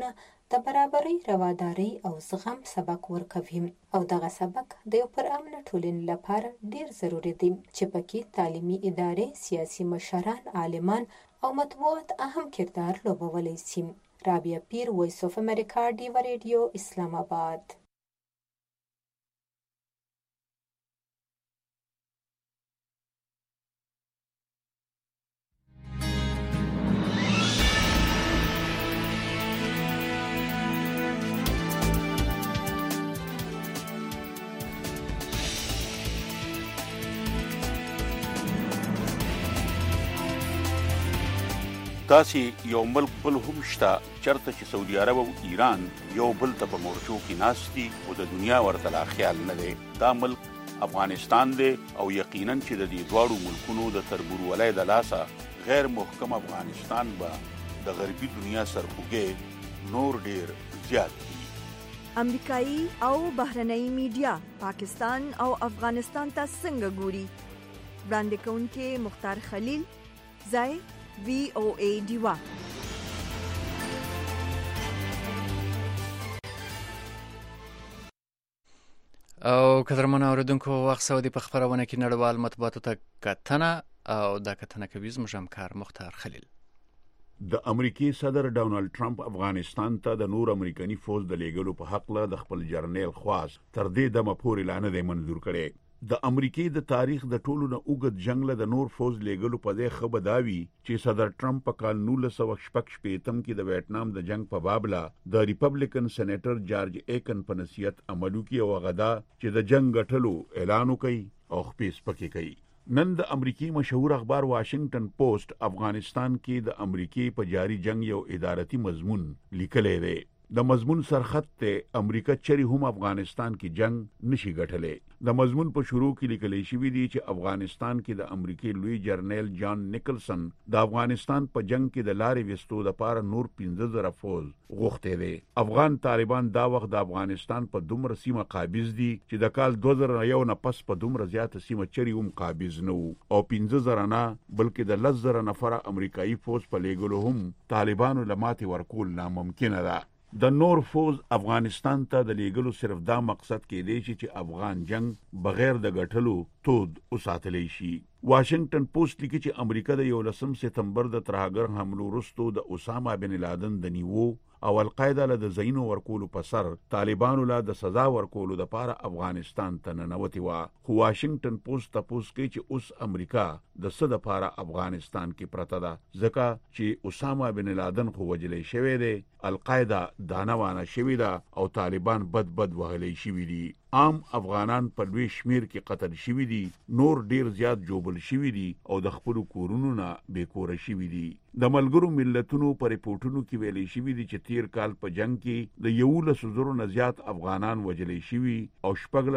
د برابرۍ، روادارۍ او زغم سبق ورکوي او دغه سبق د یو پرامن ټولنې لپاره ډیر ضروری دی چې پکې تعلیمي ادارې، سیاسي مشران، عالمان او مطبوعات اهم کردار لوبولی شي. رابعه پیر، وایس اف امریکا، ډیو ریډیو، اسلام آباد. داسې یو ملک بل هم شته چرته چې سعودي عرب او ایران یو بل ته په مورچو کې ناست دي او د دنیا ورته لا خیال نه دی. دا ملک افغانستان دی او یقینا چې د دې دواړو ملکونو د تربورولۍ د لاسه غیر محکم افغانستان به د غربي دنیا سرخوږی نور ډیر زیات دي. امریکایي او بهرنۍ میډیا پاکستان او افغانستان ته څنګه ګوري؟ وړاندې کوونکې مختار خلیل، ځای VOA ډیوا. او قدرمن اوریدونکو، وخت سعودي په خبرونه کې نړیوال مطبوعاتو ته کتنه او دا کتنه کوي زموږ همکار مختار خلیل. د امریکای صدر ډونالد ټرمپ افغانستان ته د نور امریکایي فوج د لیږلو په حق له د خپل جرنیل خواست تر دې دمه پورې لا نه دی منظور کړی. د امریکای د تاریخ د ټولو نه اوږد جنگ له د نور فوج لیږلو په ځای ښه بداوي چې صدر ټرمپ په کال 1966 کې د ویتنام د جنگ په باب له د ریپبلیکن سېنیټر جارج ایکن په نصیحت عملو کې او غدا چې د جنگ غټلو اعلان وکړي او خپې سپکې کوي. نن د امریکای مشهور اخبار واشنگټن پوسټ افغانستان کې د امریکای په جاری جنگ یو ادارتي مضمون لیکلی دی. د مضمون سرخط ته امریکا چری هم افغانستان کې جنگ نشي غټلې. د مضمون په شروع کې لیکل شوی دی چې افغانستان کې د امریکای لوی جرنیل جان نیکلسن د افغانستان په جنگ کې د لارې وستو لپاره نور 15000 فوج غوښتي دي. افغان طالبان دا وخت د افغانستان په دومره سیمه قابض دي چې د کال 2001 نه پس په دومره زیاته سیمه چری هم قابض نه وو او 15000 نه بلکې د 10000 نفر امریکایي فوج په لیږلو هم طالبانو لماتې ورکول ناممکن ده. د نور فوج افغانستان ته د لیږلو صرف دا مقصد کې دی چې افغان جنگ بغیر د غټلو تود وساتلی شي. واشنگټن پوسټ لیکي چې امریکا د 11 سپتمبر د ترهګر حملو وروسته د اسامه بن لادن د نیوو او القاعده له د زینو ورکولو په سر طالبانو له د سزا ورکولو لپاره افغانستان ته ننوتي و. خو واشنگټن پوسټ تاسو کوي چې اوس امریکا د څه لپاره افغانستان کې پرته ده، ځکه چې اسامه بن لادن خو وجلې شوی دی، القاعده دانوانه شوی ده او طالبان بد وهلې شوی دي. عام افغانان په لوی شمیر کې قتل شوی دي، نور ډیر زیات جوبل شوی دي او د خپل کورونو نه بې کوره شوی دي. د ملګرو ملتونو په ریپورتونو کې ویلي شوی دي چې تیر کال په جنگ کې د 11,000 نه زیات افغانان وجلې شوی او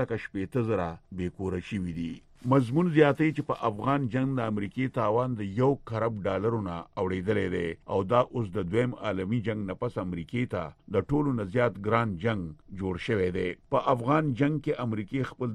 6,000 بې کوره شوی دي. مضمون زیاتې چې په افغان جنگ د امریکای تاوان د $1 خراب نه اوریدلې دی او دا اوس د دویم عالمی جنگ نه پس امریکای ته د ټولو نه زیات ګران جنگ جوړ شوی دی. په افغان جنگ کې امریکای خپل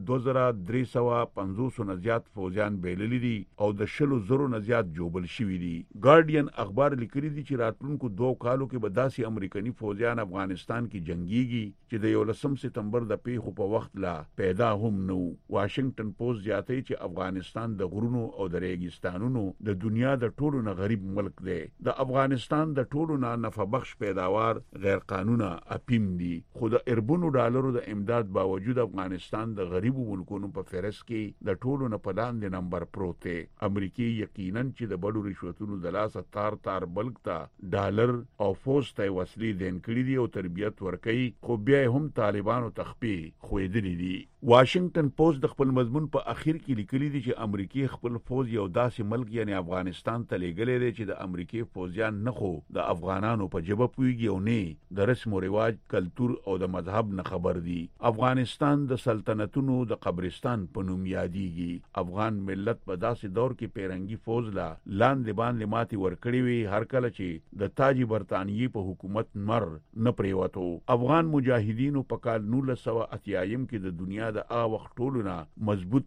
2350 نه زیات فوجیان بیللي دي او د 100,000 نه زیات جوبل شوی دي. ګارډین اخبار لیکلي دي چې راتلونکو 2 کالو کې به داسې امریکایي فوجیان افغانستان کې جنگيږي چې د 11 سپتمبر د پیښو په وخت لا پیدا هم نو. واشنگټن پوسټ زیاتې چې افغانستان د غرونو او د ریګستانونو د دنیا د ټولو نه غریب ملک دی. د افغانستان د ټولو نه نفع بخش پیداوار غیر قانوني اپیم دي، خو د $1 ډالرو د امداد باوجود افغانستان د غریبو ملکونو په فهرست کې د ټولو نه په لاندې نمبر پروت دی. امریکای یقینا چې د بډو رشوتونو د لاسه تار بلک ته ډالر او فوج ته وسلې دین کړی دي او تربیت ورکړي، خو بیا هم طالبانو تخپی خویدلی دي. واشنگټن پوسټ د خپل مضمون په اخر کې لیکلي دي چې امریکای خپل فوج یو داسې ملک یعنی افغانستان ته لیږلی دی چې د امریکای فوجیان نه خو د افغانانو په ژبه پوهیږي او نه د رسم او رواج، کلتور او د مذهب نه خبر دي. افغانستان د سلطنتونو د قبرستان په نوم یادېږي. افغان ملت په داسې دور کې پیرنګي فوج لا لاندې باندې ماتي ورکړي وي هر کله چې د تاج برتانیې په حکومت مر نه پریوتو. افغان مجاهدینو په کال 1980 کې د دنیا د هغه وخت ټولو نه مضبوط طاقت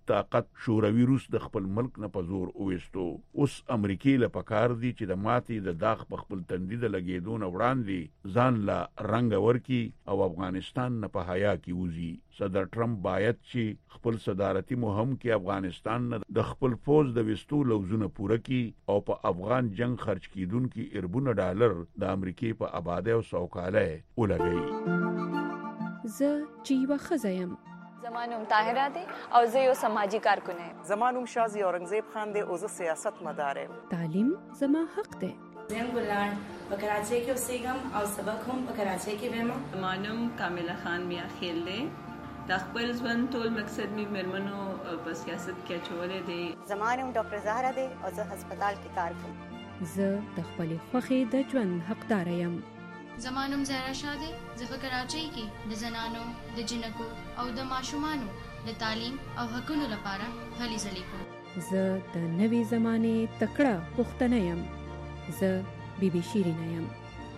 شوروي روس د خپل ملک نه په زور اويستو. اوس امریکای له پکار دي چې د ماتي د داغ په خپل تندید لګیدون وړاندې ځان لا رنگ ورکی او افغانستان نه په حیا کې وزي. صدر ټرمپ باید چې خپل صدارتي مهم کې افغانستان نه د خپل فوج د وستو لوزونه پوره کی او په افغان جنگ خرج کیدونکو اربونه ډالر د امریکای په آبادی او سوکاله ولګي. زه جیوا خزایم. زمانوم طاهره دی او زه یو سماجی کارکونه یم. زمانوم شازی اورنګزیب خان دی او زه سیاست مدار یم. تعلیم زما حق دی. زم ګلان په کراچۍ کې اوسېږم او سبق هم په کراچۍ کې وایم. زمانوم کامله خان میا خیل دی. د خپل ژوند ټول مقصد می مرمنو په سیاست کې چولې دی. زمانوم ډاکټر زهرا دی او زه هسپتال کې کار کوم. زه د خپل خوخي د ژوند حقدار یم. زمانوم زهرا شاه دی. زه په کراچۍ کې د زنانو د جنکو او د ماشومانو د تعلیم او حقوقو لپاره هلې ځلې کوم. زه د نوې زمانه تکړه پښتنه یم. زه بیبي شیرینه یم.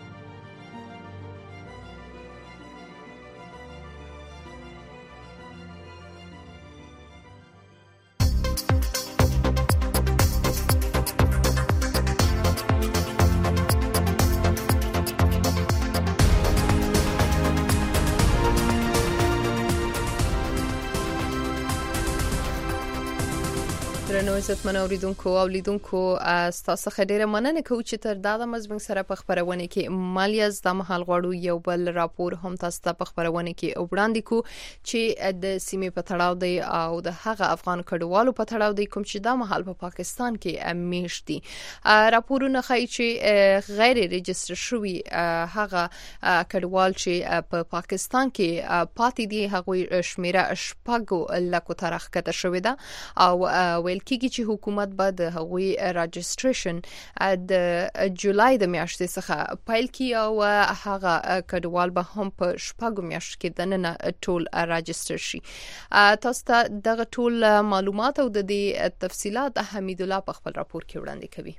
درنو عزتمن اوریدونکو او لیدونکو تاسو ډیره مننه کوم چې تر دا د مزمن سره په خبرونه کې مالیز د محل غواړو یو بل راپور هم تاسو ته په خبرونه کې وړاندې کو چې د سیمې په تړاو دی او د هغه افغان کډوالو په تړاو دی کوم چې د محل په پاکستان کې میشتي. راپورونه ښیي چې غیر ريجستره شوی هغه کډوال چې په پاکستان کې پاتې دي هغه شمیره شپږ لکو ترخ کته شوې ده او ویل کېږي چې حکومت به د هغوی راجستریشن د جولای د میاشتې څخه پیل کړي او هغه کډوال به هم په شپږو میاشتو کې دننه ټول راجستر شي. تاسو ته دغه ټول معلومات او د دې تفصيلات حمید الله په خپل راپور کې وړاندې کوي.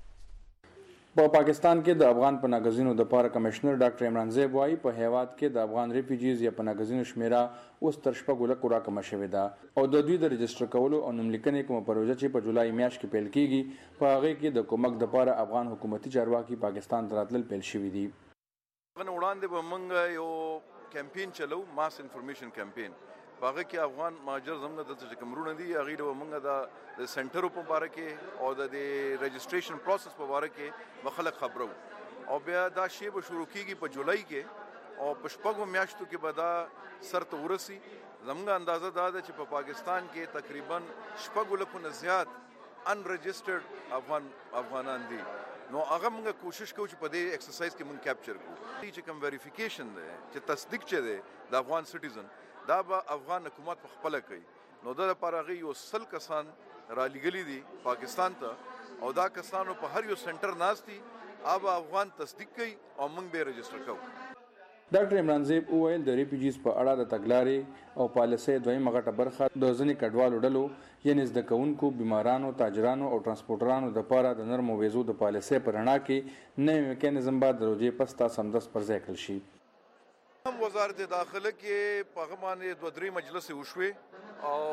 په پاکستان کې د افغان پناهګزینو د پاره کمشنر ډاکټر عمران زیب وايي په هیواد کې د افغان ریفیوجیز یا پناهګزینو شمیره اوس تر شپږو لکو راکمه شوې ده او د دوی د رجستر کولو او نوملیکنې کومه پروژه چې په جولای میاشت کې پیل کیږي په هغه کې د کومک د پاره افغان حکومتي چارواکي پاکستان ته راتلل پیل شوې دي. وړاندې به موږ یو کمپین چلو ماس انفارمیشن کمپین باغه کې افغان مهاجر زموږ د کمرونه دي هغه د موږ د سنټر په اړه کې او د رجستریشن پروسس په اړه کې مخالف خبرو او بیا دا شی به شروع کیږي په جولای کې او په شپږو میاشتو کې به دا سرته ورسي. زموږ اندازه دا ده چې په پاکستان کې تقریبا شپږ لکو نه زیات ان رجسترډ افغانان دي. نو هغه موږ کوشش کوو چې په دې ایکسرسایز کې موږ کیپچر کړو چې کوم ویریفیکیشن ده چې تصدیق چي ده د افغان سټیزن دا به افغان حکومت په خپل کوي. نو دا لپاره غي یو سل کسان را لګلی دي پاکستان ته او دا کسانو په هر یو سنټر ناشتي اب افغان تصدیق کوي او موږ به رجستر کوو. ډاکټر عمران زیب وویل د ریفیوجیز په اړه د تګلارې او پالیسۍ دویمه غټه برخه د ځینې کډوالو ډلو یعنی زده کوونکو بیمارانو تاجرانو او ترانسپورټرانو د لپاره د نرمو ویزو د پالیسۍ پر رڼا کې نوې میکانیزم به د روجې پستا سمدس پر ځای کړل شي. وزارت داخله کې په غمانه 2-3 مجلس وشوي او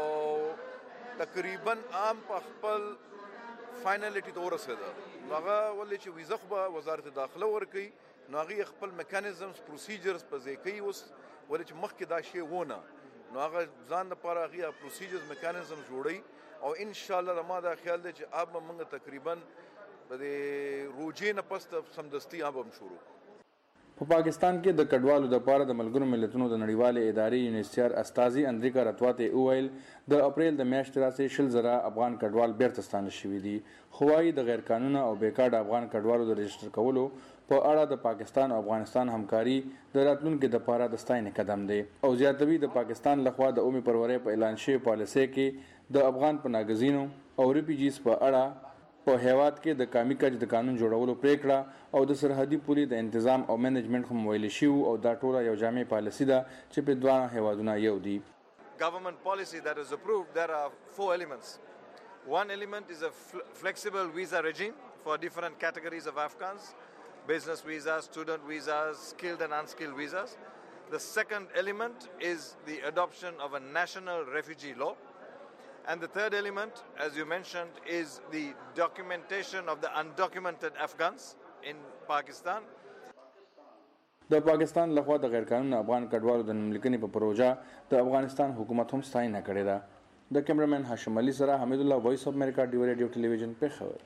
تقریبا عام په خپل فائنلیټی ته ورسېده. هغه ولې چې ویزه خو وزارت داخله ورکي نو هغه خپل میکانیزمز پروسیجرز په ځای کوي اوس ولې چې مخکې دا شی ونه نو هغه ځان لپاره هغه پروسیجرز میکانیزمز جوړي او ان شاء الله ما دا خیال دی چې اب موږ تقریبا په دې روجې نه پست سمدستي اب هم شروع. په پاکستان کې د کډوالو د پاره د ملګرو ملتونو د نړیوالې ادارې یونیسیار استازي اندریکا رتواته اویل د اپریل د میاشتې راځي شل زره افغان کډوال بیرته ستانه شوي دي. خوای د غیر قانوني او بیکارډ افغان کډوالو د رجستر کولو په اړه د پاکستان او افغانستان همکاري د راتلونکو د پاره د ستاینې قدم دی او زیاتوي د پاکستان لخوا د اومي پرورې په اعلان شوی پالیسۍ کې د افغان پناهګزینو او ریفیوجیز په اړه په هیواد کې د قومي کچ د قانون جوړولو پریکړه او د سرحدي پولي د تنظیم او منیجمنت هم ویل شي او دا ټوله یو جامع پالیسي ده چې په دوه هیوادونو یو دي. Government policy that is approved, there are 4 elements. One element is a flexible visa regime for different categories of Afghans, business visas, student visas, skilled and unskilled visas. The second element is the adoption of a national refugee law. And the third element, as you mentioned, is the documentation of the undocumented Afghans in Pakistan. د پاکستان لخوا د غیر قانوني افغان کډوالو د نوملیکنې په پروژه د افغانستان حکومت هم ستاینه کړې ده. د کیمرامین هاشم علي سره حمید الله، وایس اف امریکا، ډیو ریډیو ټلویزیون، پیښور.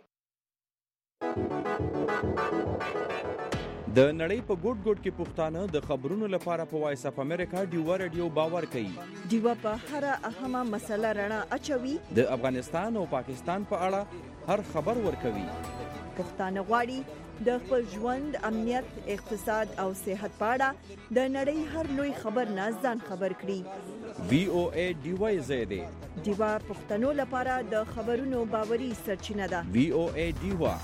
د نړۍ په ګوټ ګوټ کې پښتانه د خبرونو لپاره په وایس اف امریکا ډیو ریډیو باور کوي. ډیو په هر اهمه مسله رڼا اچوي. د افغانستان او پاکستان په اړه هر خبر ورکوي. پښتانه غواړي د خپل ژوند، امنیت، اقتصاد او صحت په اړه د نړۍ هر لوی خبر نه ځان خبر کړي. VOA ډیو زیاده ډیو پښتنو لپاره د خبرونو باوري سرچینه ده. VOA ډیو.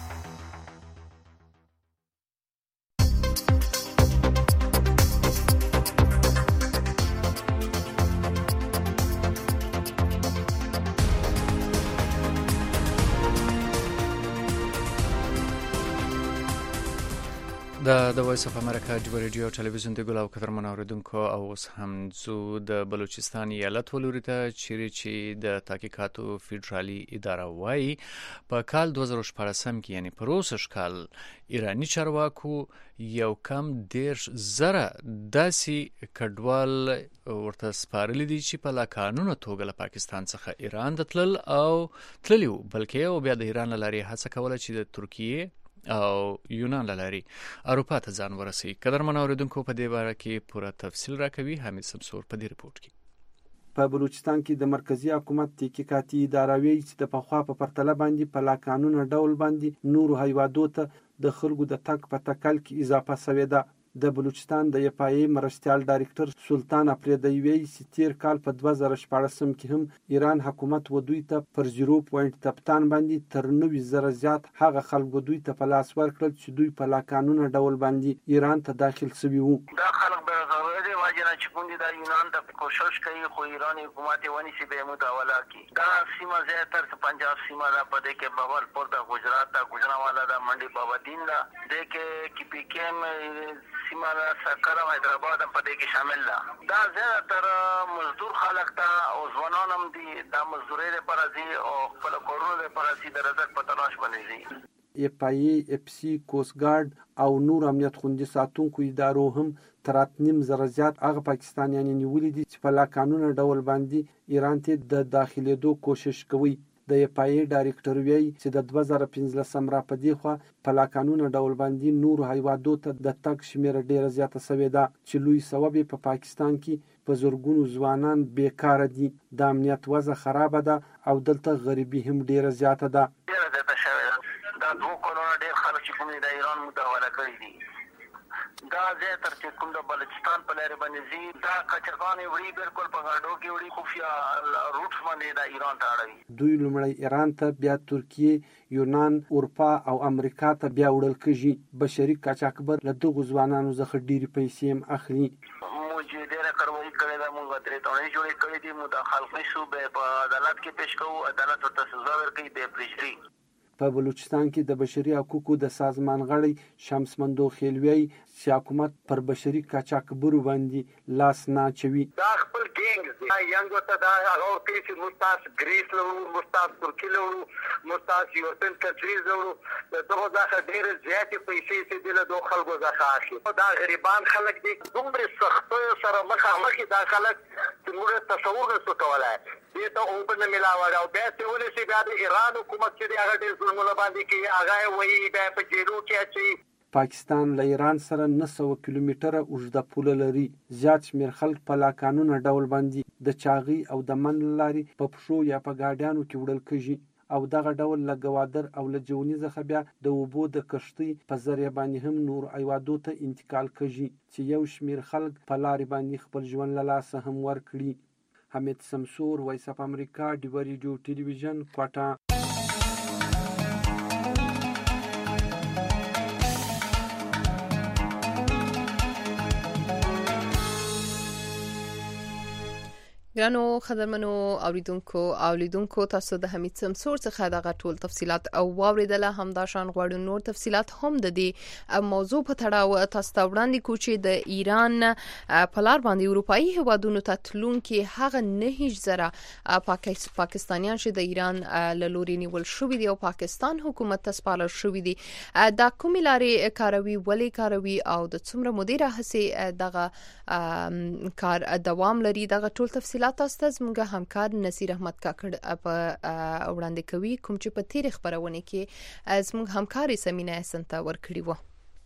د وایس اف امریکا ډیو ریډیو ټلویزیون د ګلاو قدرمن اوریدونکو او اوس هم زو د بلوچستان ایالت ولوري ته چې د تحقیقاتو فدرالي اداره وایي په کال 2014 کې یعنی په روسش کال ایرانی چارواکو یو کم 10,000 داسې کډوال ورته سپارل دي چې په لا قانوني توګه له پاکستان څخه ایران ته تللی بلکې او بیا د ایران لاري هڅه کوله چې د ترکیه او یونان لاري اروپا ته ځان ورسي. قدرمن اوریدونکو په دې باره کې پوره تفصیل راکوي حمید سمسور په دې رپورت کې. په بلوچستان کې د مرکزی حکومت تحقیقاتي اداره وایي چې د پخوا په پرتله باندې په لا قانوني ډول باندې نور هیوادو ته د خلکو د تک په تکل کې اضافه شوې ده. د بلوچستان د یپای مرستیال ډایرکټر سلطان افریدی وایي چې تیر کال په 2014 کې هم ایران حکومت و دوی ته پر 0.7 باندې تر 90,000 زیات هغه خلکو دوی ته په لاس ورکړل چې دوی په لا قانوني ډول باندې ایران ته داخل شوي وو. دا خلک به ضروري واجنه چې کوم د یونان ته کوشش کوي خو ایران حکومت ونی سي به متوالا کی. دا سیمه زیاتر پنجاب سیمه دا پدې کې بهاولپور د گجرات دا گجرانوالا دا منډي بابادین دا د کې کی پی کې سیمه سکرم حیدرآباد هم پدې کې شامل ده. دا زیاتر مزدور خلک ته او ځوانان هم دي دا مزدوري لپاره دي او خپل کورونو لپاره دي د رزق په تلاش باندې دي. یپای اف سی کوست ګارد او نور امنیت خوندي ساتونکو ادارو هم تر 8,000 زیات هغه پاکستانیان نیولې دي چې په لا قانوني ډول باندې ایران ته د داخليدو کوشش کوي. د یپای ډایرکټر وایي چې د 2015 را پدې خو په لا قانوني ډول باندې نور هیوادو ته د تک شمیر ډیره زیاته شوې ده چې لوی سبب په پاکستان کې په زورګونو ځوانان بیکاره دي. د امنیت وضع خراب ده او دلته غریبي هم ډیره زیاته ده. دا دوه کرونا ډیر خلک چې کوم د ایران متواله کړی دي. دا زیاتر چې کوم د بلوچستان په لارې باندې زی دا کچرګانې وړي بالکل په غاډو کې وړي خفیا روټس باندې د ایران ته اړوي. دوی لومړی ایران ته بیا ترکیه، یونان، اروپا او امریکا ته بیا وړل کېږي. بشري قاچاقبر له دغو ځوانانو څخه ډېرې پیسې هم اخلي. موږ ډېره کاروایي کړې ده، موږ درې تونې جوړې کړې دي، موږ د خلقي صوبې په عدالت کې پیش کوو، عدالت ورته سزا ورکوي به پریشري. په بلوچستان کې د بشري حقوقو د سازمان غړی شمس مندوخیل وایي چې حکومت پر بشري قاچاقبرو باندې لاس نه اچوي. دا خپل ګینګز دي یانګو ته دا هغه کې چې مستاس ګریس له مستاس ترکی له مستاس یورپین کنټریز له دغه ځخه ډېر زیاتې پیسې چې د دوه خلکو ځخه اخلي. دا غریبان خلک دي دومره سخت سره مخامخ دا خلک چې موږ تصور نشو کولای. دې ته اوبه نه ملاوي او بیا چې ولې چې بیا د ایران حکومت چې هغه ډېر ظلمونه باندې کوي هغه وایي بیا په جیلو کې اچي. پاکستان له ایران سره 900 کیلومتره اوږده پوله لري. زیات شمیر خلک په لا قانوني ډول باندې د چاغي او د من لاري په پښو یا په ګاډیانو کې وړل کېږي او دغه ډول له ګوادر او له جونی څخه بیا د اوبو د کشتۍ په ذریعہ باندې هم نور ایوادو ته انتقال کېږي چې یو شمیر خلک په لاري باندې خپل ژوند له لاسه هم ورکړي. حمید سمسور، وایس اف امریکا، ډیو ریډیو ټلویزیون، کوټا. ګرانو خدمنو اوریدونکو تاسو د حمید سمسور څخه دغه ټول تفصيلات او واوریدله هم دا شان غواړو نور تفصيلات هم د دې موضوع په تړاو تاسو ته وړاندې کوو چې د ایران په لار باندې اروپאי هوادونو ته تلونکي هغه 9000 پاکستانیان چې د ایران له لوري نیول شوې دي او پاکستان حکومت ته سپارل شوې دي دا کومې لارې کاروي ولې کاروي او د څومره مدیره هڅه دغه کار دوام لري دغه ټول تفصيلات تاسو زموږ همکار نصیر احمد کاکړ په وړاندې کوي کوم چې په تیر خبرونه کې زموږ همکاري سمینه احسان ته ورکړی و.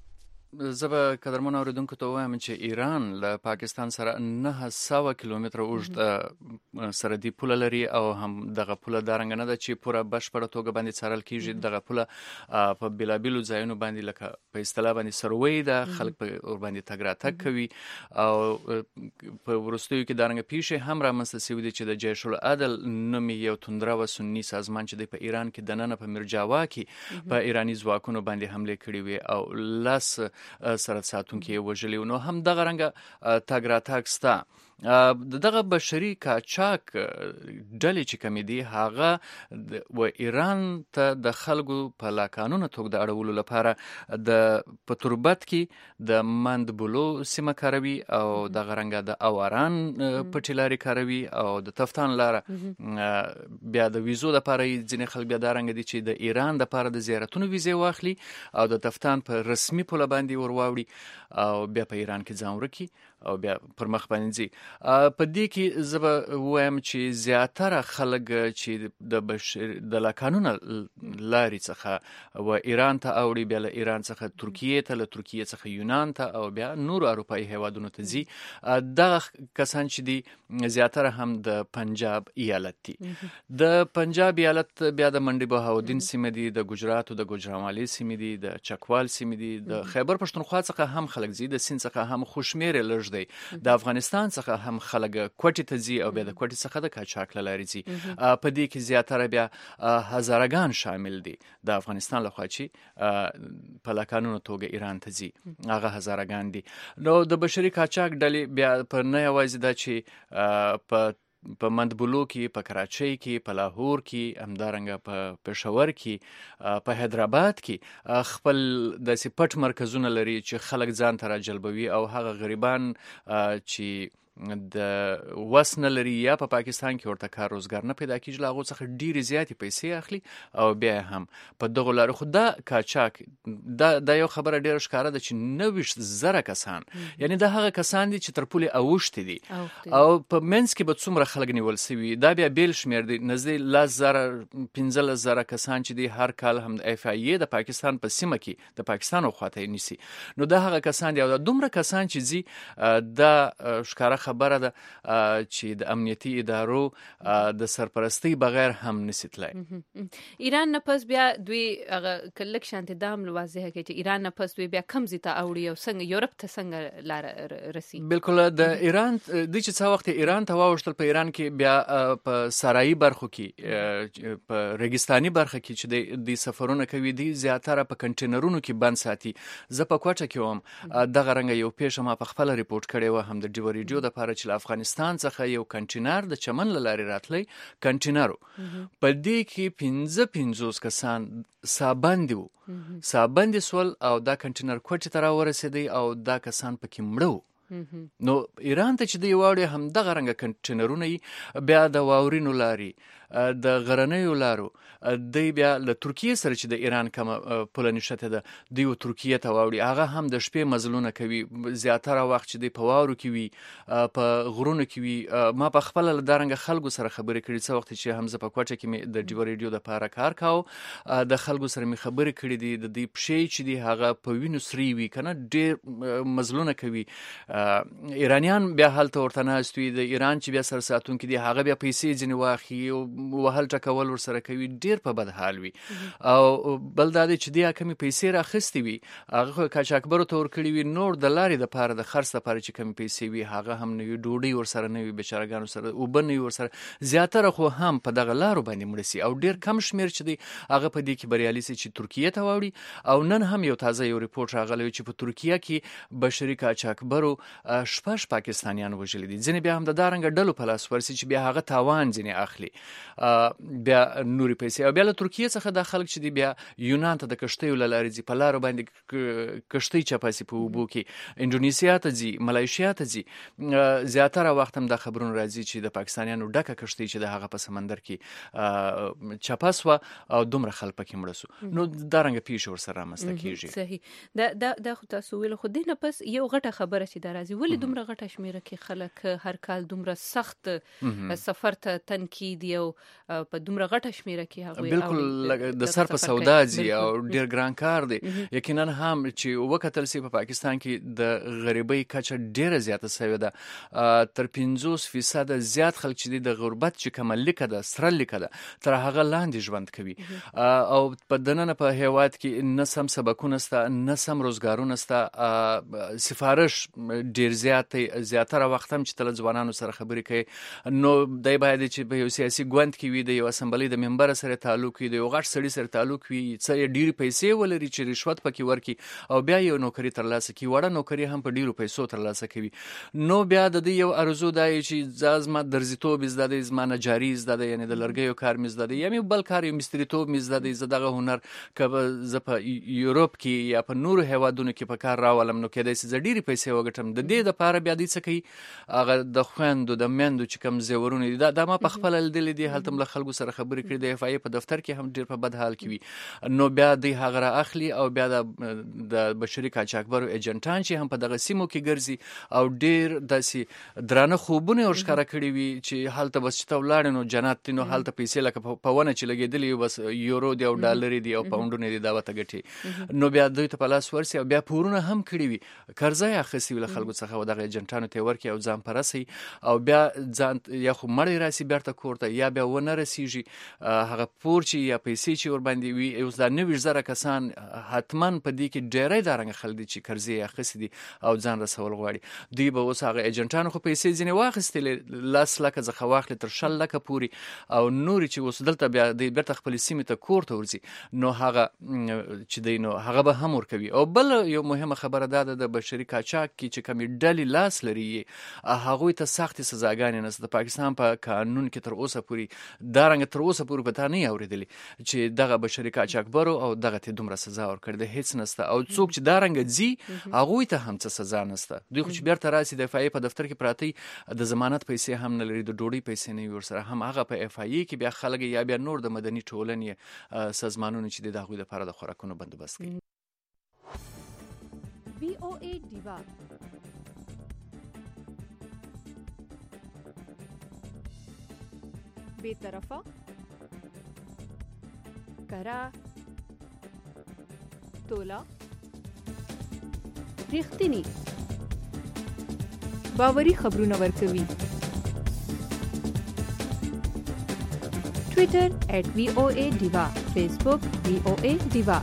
زبا قدرمن اوریدونکو ته وایم چې ایران له پاکستان سره 900 کیلومتره اوږد سرحدي پوله لري او هم دغه پوله دارنګ نه ده چې پوره بشپړه توګه باندې څارل کیږي. دغه پوله په بلابلو ځایونو باندې لکه په اصطلاح باندې سروي ده خلک په ور باندې تګ راتګ کوي او په ورستیو کې دارنګ پیښه هم رامنځته شوې دي چې د جیش العدل نومي یو توندره و سنی سازمان چې په ایران کې د نن په مرجاوا کې په ایرانی ځواکونو باندې حمله کړې وي او لاس سرحد ساتونکي وژلي نو هم دغه رنګه تګ راتګ ستا دغه بشري کاچاک ډلې چې کوم دي هغه و ایران ته د خلکو په لا قانون توګه د اړولو لپاره د پتربت کې د مندبلو سیمه کاروي او دغه رنګه د اواران پټیلاري کاروي او د تفتان لاره بیا د ویزو لپاره ځینې خلک بیا دا رنګ دي چې د ایران لپاره د زیارتونو ویزه واخلي او د تفتان په رسمي پوله باندې ورواوړي او بیا په ایران کې ځان ورکي او بیا پر مخ باندې ځي. په دې کې زه به وایم چې زیاتره خلک چې د لا قانون لارې څخه و ایران ته اوړي بیا له ایران څخه ترکیه ته له ترکیه څخه یونان ته او بیا نور اروپאי هیوادونو ته ځي. دغه کسان چې دي زیاتره هم د پنجاب ایالت دي. د پنجاب ایالت بیا د منډي بهاودین سیمه دي د ګجرات او د ګوجرانوالي سیمه دي د چکوال سیمه دي د خیبر پښتونخوا څخه هم خلک زی د سین څخه هم خوشمیر لږ دی د افغانستان څخه هم خلک کوټې ته ځي او بیا د کوټې څخه د کاچاک لاري ځي. په دې کې زیاتره بیا هزارګان شامل دي د افغانستان لخوا چې په لا قانون توګه ایران ته ځي هغه هزارګان دي. نو د بشري کاچاک ډلې بیا په نه یوازې دا چې په مندبلو کې په کراچۍ کې په لاهور کې همدارنګه په پېښور کې په حیدرآباد کې خپل د سپټ مرکزونه لري چې خلک ځان ته راجلبوي او هغه غریبان چې د وسنه لري یا په پاکستان کې ورته کار روزګار نه پیدا کیږي لاغو څخه ډیره زیاتې پیسې اخلي او بیا هم په دغه لارو خو دا کاچاک دا یو خبره ډیره ښکاره ده چې 90,000 کسان یعنی دا هغه کسان دي چې تر پولې اوښتي دي او په منځ کې به څومره خلک نیول شوي دا بیا بیل شمیر دي نږدې 15,000 کسان چې دي هر کال هم د اف ای د پاکستان په سیمه کې د پاکستان خواته نیسي. نو دا هغه کسان دي او دومره کسان چې زی دا ښکاره خبره ده چې د امنیتي ادارو د سرپرستی بغیر هم نسیتلای. ایران نه پس بیا دوی هغه کلک شانت دام واضحه کې چې ایران نه پس دوی بیا کم زیته اوړي او څنګه یورپ ته څنګه لار رسی. بالکل د ایران د چې څو وخت ایران ته واوښتل په ایران کې بیا په سرایي برخو کې په ریګستاني برخه کې چې د سفرونه کوي دي زیاتره په کنټینرونو کې بند ساتي. زه په کوټه کې وم دغه رنګ یو پیښه ما په خپل ریپورت کړی و هم د ډیو ریډیو د لپاره چې افغانستان څخه یو کنټینر د چمن لاري راتلی کنټینرو په دې کې 50 کسان سابند سول او دا کنټینر کوټه ته راورسېدی او دا کسان پکې مړو. نو ایران ته چې دی واړی هم دغه رنګ کنټینرونه بیا د واورینو لاري د غرنیو لارو دی بیا له ترکیه سره چې د ایران کوم پوله نشته ده دی ترکیه ته واوړي هغه هم د شپې مزلونه کوي زیاتره وخت چې دی په واورو کې وي په غرونو کې وي. ما په خپل لدارنګ خلکو سره خبرې کړې څو وخت چې هم زه په کوټه کې د ډیو ریډیو د لپاره کار کاوه د خلکو سره می خبرې کړې دي د دې پښې چې دی هغه په وینو سری وي کنه ډېر مزلونه کوي. ایرانیان بیا حالت ورته ناستوي د ایران چې بیا سر ساتون کې دی هغه بیا پیسې ځنی واخی او وهل ټکول ورسره کوي ډیر په بد حال وي. او بل دا دی چې د کمی پیسې راخستې وي هغه قاچاقبرو ته ورکړي وي نور د لارې د پاره د خرڅ لپاره چې کمی پیسې وي هغه هم نه وي ډوډۍ ورسره نه وي بچارهګانو سره اوبه نه وي ورسره زیاتره خو هم په دغه لارو باندې مړه سي او ډیر کم شمیر چې دی هغه په دې کې بریالي سي چې ترکیه ته واوړي. او نن هم یو تازه یو ریپورت راغلی چې په ترکیه کې بشري قاچاقبرو شپږ پاکستانیان وژلي دي. ځینې بیا هم د دارنګ ډلو په لاس ورسي چې بیا هغه تاوان ځینې اخلي بیا نورې پیسې. او بیا له ترکیه څخه د خلک چې دی بیا یونان ته د کشتیو له لارې ځي په لارو باندې کشتۍ چپاسي په اوبو کې انډونیسیا ته ځي ملایشیا ته ځي. زیاتره وخت هم دا خبرونه راځي چې د پاکستانیانو ډکه کشتۍ چې د هغه په سمندر کې چپاس و او دومره خلک پکې مړه سو. نو دا رنګ پیښه ورسره رامنځته کیږي. صحیح. دا خو تاسو ویل خو دې نه پس یو غټه خبره چې دا راځي ولې دومره غټه شمیره کې خلک هر کال دومره سخت سفر ته تنکید یو په دومره غټه شمیره کې هغه بالکل د سر په سودا دي او ډیر ګران کار دی. یقینا هم چې وکتل سي په پاکستان کې د غریبۍ کچه ډیره زیاته شوې ده. تر 50% زیات خلک چې د غربت چې کومه لیکه ده سره لیکه ده تر هغه لاندې ژوند کوي. او په دننه په هیواد کې نه سم سبقونه سته نه سم روزګارونه سته. سفارش ډیر زیاتره وخت هم چې تل ځوانانو سره خبرې کوي نو دای باید چې په یو سیاسي ګوند کې وي د یو اسمبلی د ممبر سره تعلق وي د یو غټ سړي سره تعلق وي څه ډیر پیسې ولري چې رشوت پکې ورکي او بیا یو نوکری ترلاسه کوي وړه نوکری هم په ډیرو پیسو ترلاسه کوي. نو بیا د دې یو ارزو دی چې زما درزیتوب زده دی زما نجاری زده دی یعنی د لرګیو کار می زده دی یا بل کار یو مستریتوب می زده دی زدهغه هنر کبه ز په یورپ کې یا په نورو هیوادونو کې په کار راولم نو کېدای شي ز ډیری پیسې وګټم. د دې لپاره بیا دې څه کوي هغه د خويندو د میندو چې کم زیورونه دي دا ما په خپل لیدل دي هلته مل خلکو سره خبرې کړې د اف ای په دفتر کې هم ډیر په بد حال کې وي. نو بیا د هغه را اخلي او بیا د بشري قاچاقبرو ایجنټان چې هم په دغه سیمو کې ګرځي او ډیر داسې درانه خوبونه ورښکاره کړي وي چې هلته بس چې ولاړ نو جنت دي نو هلته پیسې لکه په ونه چې لګېدلې بس یورو دی او ډالر دی او پاونډونه دی دا وته ګټي. نو بیا دوی ته په لاس ورسي او بیا پورونه هم کړي وي قرضه یې اخیستي وي له خلکو څخه او دغه ایجنټانو ته ورکي او ځان پرسي او بیا ځان یا خو مړی راسي بیرته کورته یا بیا ونه رسیږي هغه پور چې یا پیسې چې ور باندې وي اوس دا 90,000 کسان حتمن په دې کې ډېرې دارنګ خلک دي چې قرضې یې اخیستي دي او ځان رسول غواړي. دوی به اوس هغه ایجنټانو خو پیسې ځینې واخیستلې 10 لکه څخه واخلي تر 10 لکه پورې او نورې چې اوس دلته بیا د بیرته خپل سیمې ته کور ته ورځي نو هغه چې دی نو هغه به هم ورکوي. او بل یو مهمه خبره ده د بشري قاچاق کې چې کمی ډلې لاس لري هغوی ته سخت سزاګانې نشته. د پاکستان په قانون کې تر اوسه پورې دارنګ تر اوسه پورې پتا نه اوریدلی چې دغه بشري قاچاقبرو او دغه ته دومره سزا ورکړي د هیڅ نشته او څوک چې دارنګ ځي هغوی ته هم څه سزا نشته. دوی خو چې بیرته راسي د اف ای په دفتر کې پراتی د ضمانت پیسې هم نه لري د ډوډۍ پیسې نه ورسره هم هغه په اف ای کې بیا خلک یا بیا نور د مدني ټولنې سازمانونو چې د هغوی لپاره د خوراکونو بندوبست کوي. بی او ای دیوا بے طرفه کرا تولا رښتینی باوري خبرونه ورکوي. ټویټر @VOA Diva فیسبوک VOA Diva.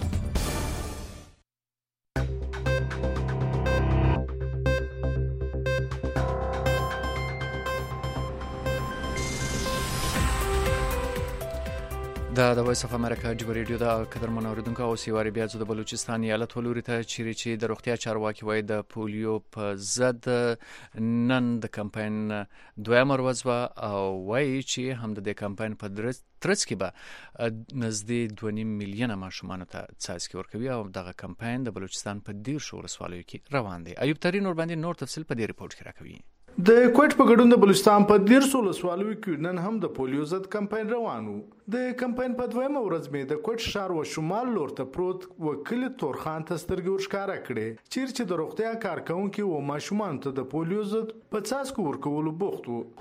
د وایس اف امریکا ډیو ریډیو دا قدرمن اوریدونکو او سیواري بیا د بلوچستان ایالت ولوري ته چې د روغتیا چارواکي وای د پولیو په ضد نن د کمپاین دویم ورځ او وای چې هم د کمپاین په ترڅ کې به نزدې 2.5 میلیونه ماشومان ته څاڅکي ورکوي او دغه کمپاین د بلوچستان په 10 ولسوالیو کې روان دی. ایوب ترین ور باندې نور تفصیل په دې ریپورت کې راکوي. د کوټ په ګډون د بلوچستان په 10 ولسوالیو کې نن هم د پولیو ضد کمپاین روانو. د کمپاین په دویمه ورځ مې د کوټ شهر او شمال لور ته پروت وکیل تورخان ته سترګې ورښکاره کړې چې د روغتیا کارکونکو او ماشومان ته د پولیو ضد په څاڅکو ورکولو بوخت وو.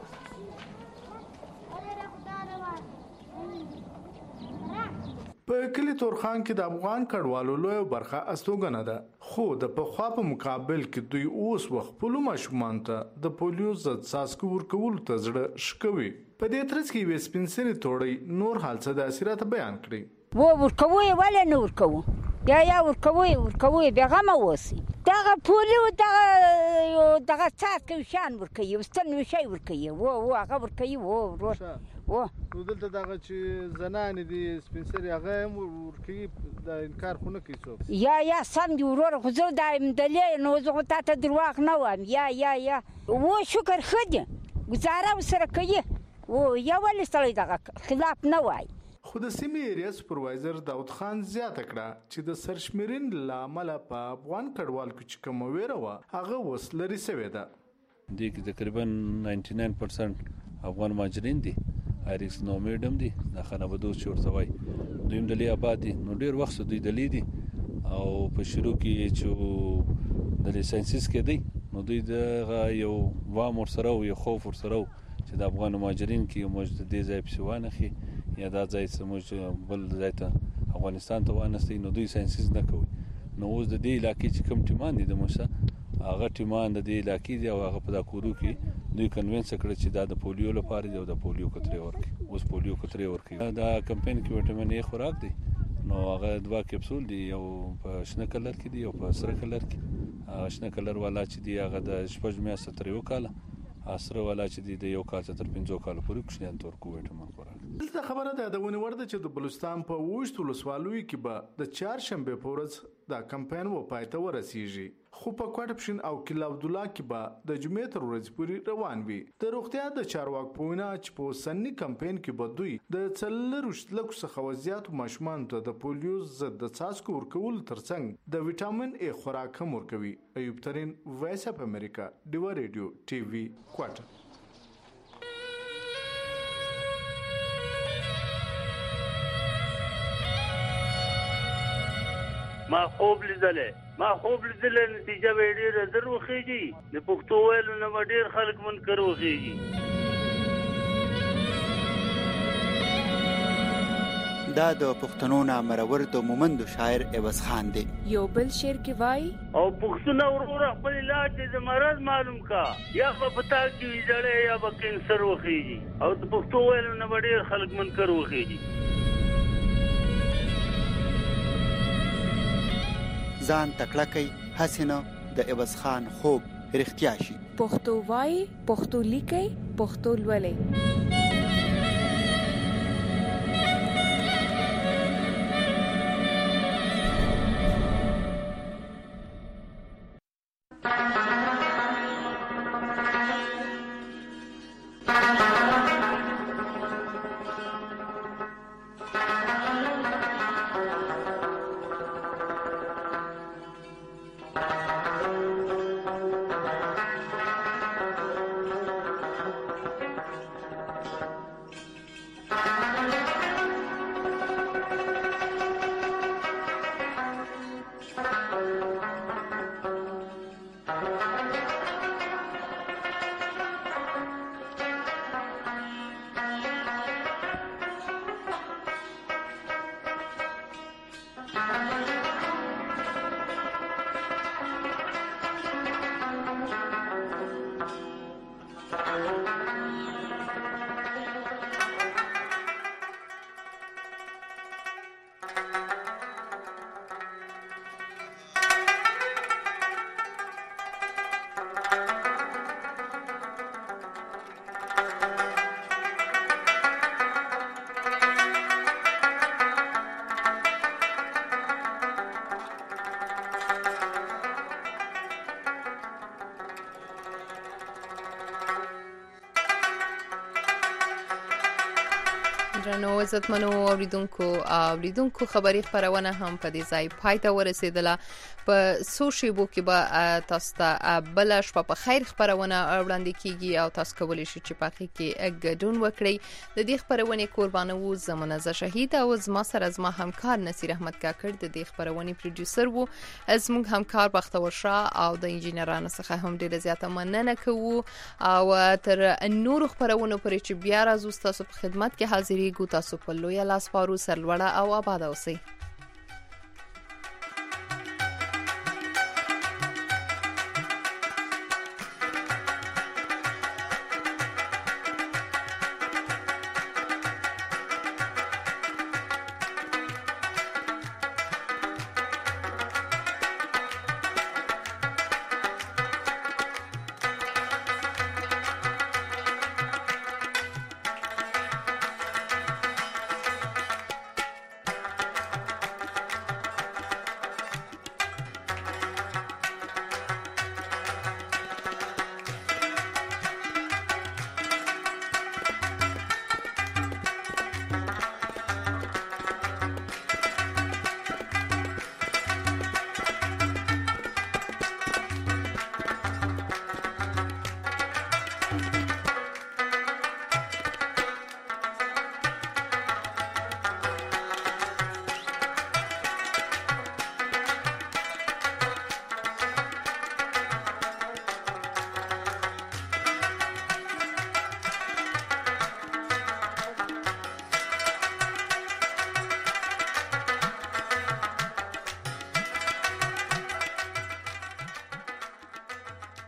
په کلی تورخان کې د افغان کډوالو لوی برخه استوګنه ده خو د پخوا په مقابل کې دوی اوس وخت خپلو ماشومانو ته د پولیو ضد څاڅکو ورکولو ته زړه شکوي. په دې ترڅ کې یوې سپین سرې توړۍ نور حال څه داسې راته بیان کړي. ورکوو یې ولې نه ورکوو؟ یا ورکوو یې بېغمه اوسئ. دغه پولیو دغه څاڅکی شیان ورکوي، ستن شی ورکوي، هغه ورکوي. نو دلته دغه چې زنانې دي سپین سرې هغه هم ورکوي، دا انکار خو نه کوي څوک. یا سم دي وروره، خو زه دا مدلې نو زه خو تا ته درواغ نه وایم. یا شکر ښه دي، ګزاره ورسره کوي، یا ولې سړی دغه خلاف نه وایي. خو د سیمې ایریا سپروایزر داود خان زیاته کړه چې د سرشمیرین له امله په افغان کډوال کې چې کومه ویره وه هغه اوس لرې سوې ده. دې کې تقریبا 99% افغان مهاجرین دي، ایریکس نومیډ هم دي، د خانابدوس چې ورته وایي، دوی هم ډلې آباد دي. نو ډېر وخت دوی ډلې دي او په شروع کې چې د ساینسیس کې دی نو دوی دغه یو وام ورسره و، یو خوف ورسره و چې د افغان مهاجرین کې موږ د دې ځای پسې وانخلي یا دا ځای څه موږ بل ځای ته افغانستان ته وانستئ. نو دوی ساینسیز نه کوي. نو اوس د دې علاقې چې کوم ټیمان دي د موسه هغه ټیمان د دې علاقې دي او هغه په دا کورو کې دوی کنوینس کړ چې دا د پولیو لپاره دی او د پولیو کترې ورکړي. اوس پولیو کترې ورکړي. دا کمپین کې وټامین ای خوراک دی، نو هغه 2 کپسول دي، یو په شنه کلر کې دی او په سره کلر کې. شنه کلر والا چې دی هغه د 6 میاشتې تر 1 کال، سره والا چې دی د 1 کال تر 5 کال پورې کوچنیان ته ورکوي وټامین خوراک. دلته خبره ده د ونې ورده چې د بلوچستان په 28 ولسوالیو کې به د 4 شنبې په ورځ دا کمپاین پای ته ورسیږي. خو په کوټپشن او کلا عبدالله کې به د جمعې تر ورځې پورې روان وي. د روغتیا د چارواکو په وینا چې په اوسني کمپاین کې به دوی د 40 لکو څخه زیاتو ماشومانو ته د پولیو ضد د څاڅکو ورکولو ترڅنګ د وټامین ای خوراک هم ورکوي. ایوب ترین، وایس اف امریکا، ډیوا ریډیو ټي وي، کوټه. ما خوب لیدلې نتیجه به ډېره زر وخېږي. د پښتو ویلو نه به ډېر خلک منکر وخېږي. دا د پښتنو نامرور د مومندو شاعر عوض خان دی. یو بل شعر کې وایي او پښتون وروره خپل علاج د مرض معلوم کا، یا په پتا کې ویځړې یا به کینسر وخېږي. او د پښتو ویلو نه به ډېر خلک منکر وخېږي. ځان تکړه کوي، هسې نه د عوض خان خوب رښتیا شي. پښتو وایي، پښتو لیکي، پښتو لولئ. درنو عزتمنو اوریدونکو خبری خبرونه هم په دې ځای پای ته ورسېدله. په سوشيبو کې به تاسو ته بل شپه په خیر خبرونه وړاندې کیږي او تاسو کولی شئ چې پاکي کې ګډون وکړئ. د دې خبرونه قربانو وو زمونه ز شهید او زما سره زما همکار نصیر احمد کاکړ، د دې خبرونه پروډوسر وو زموږ همکار بختور شاه او د انجینرانو څخه هم ډیره زیاته مننه کوو. او تر نور خبرونه پرې چې بیا راځو تاسو په خدمت کې حاضرې ګو. تاسو په لوی لاس پارو سرلوړه او آباد اوسئ.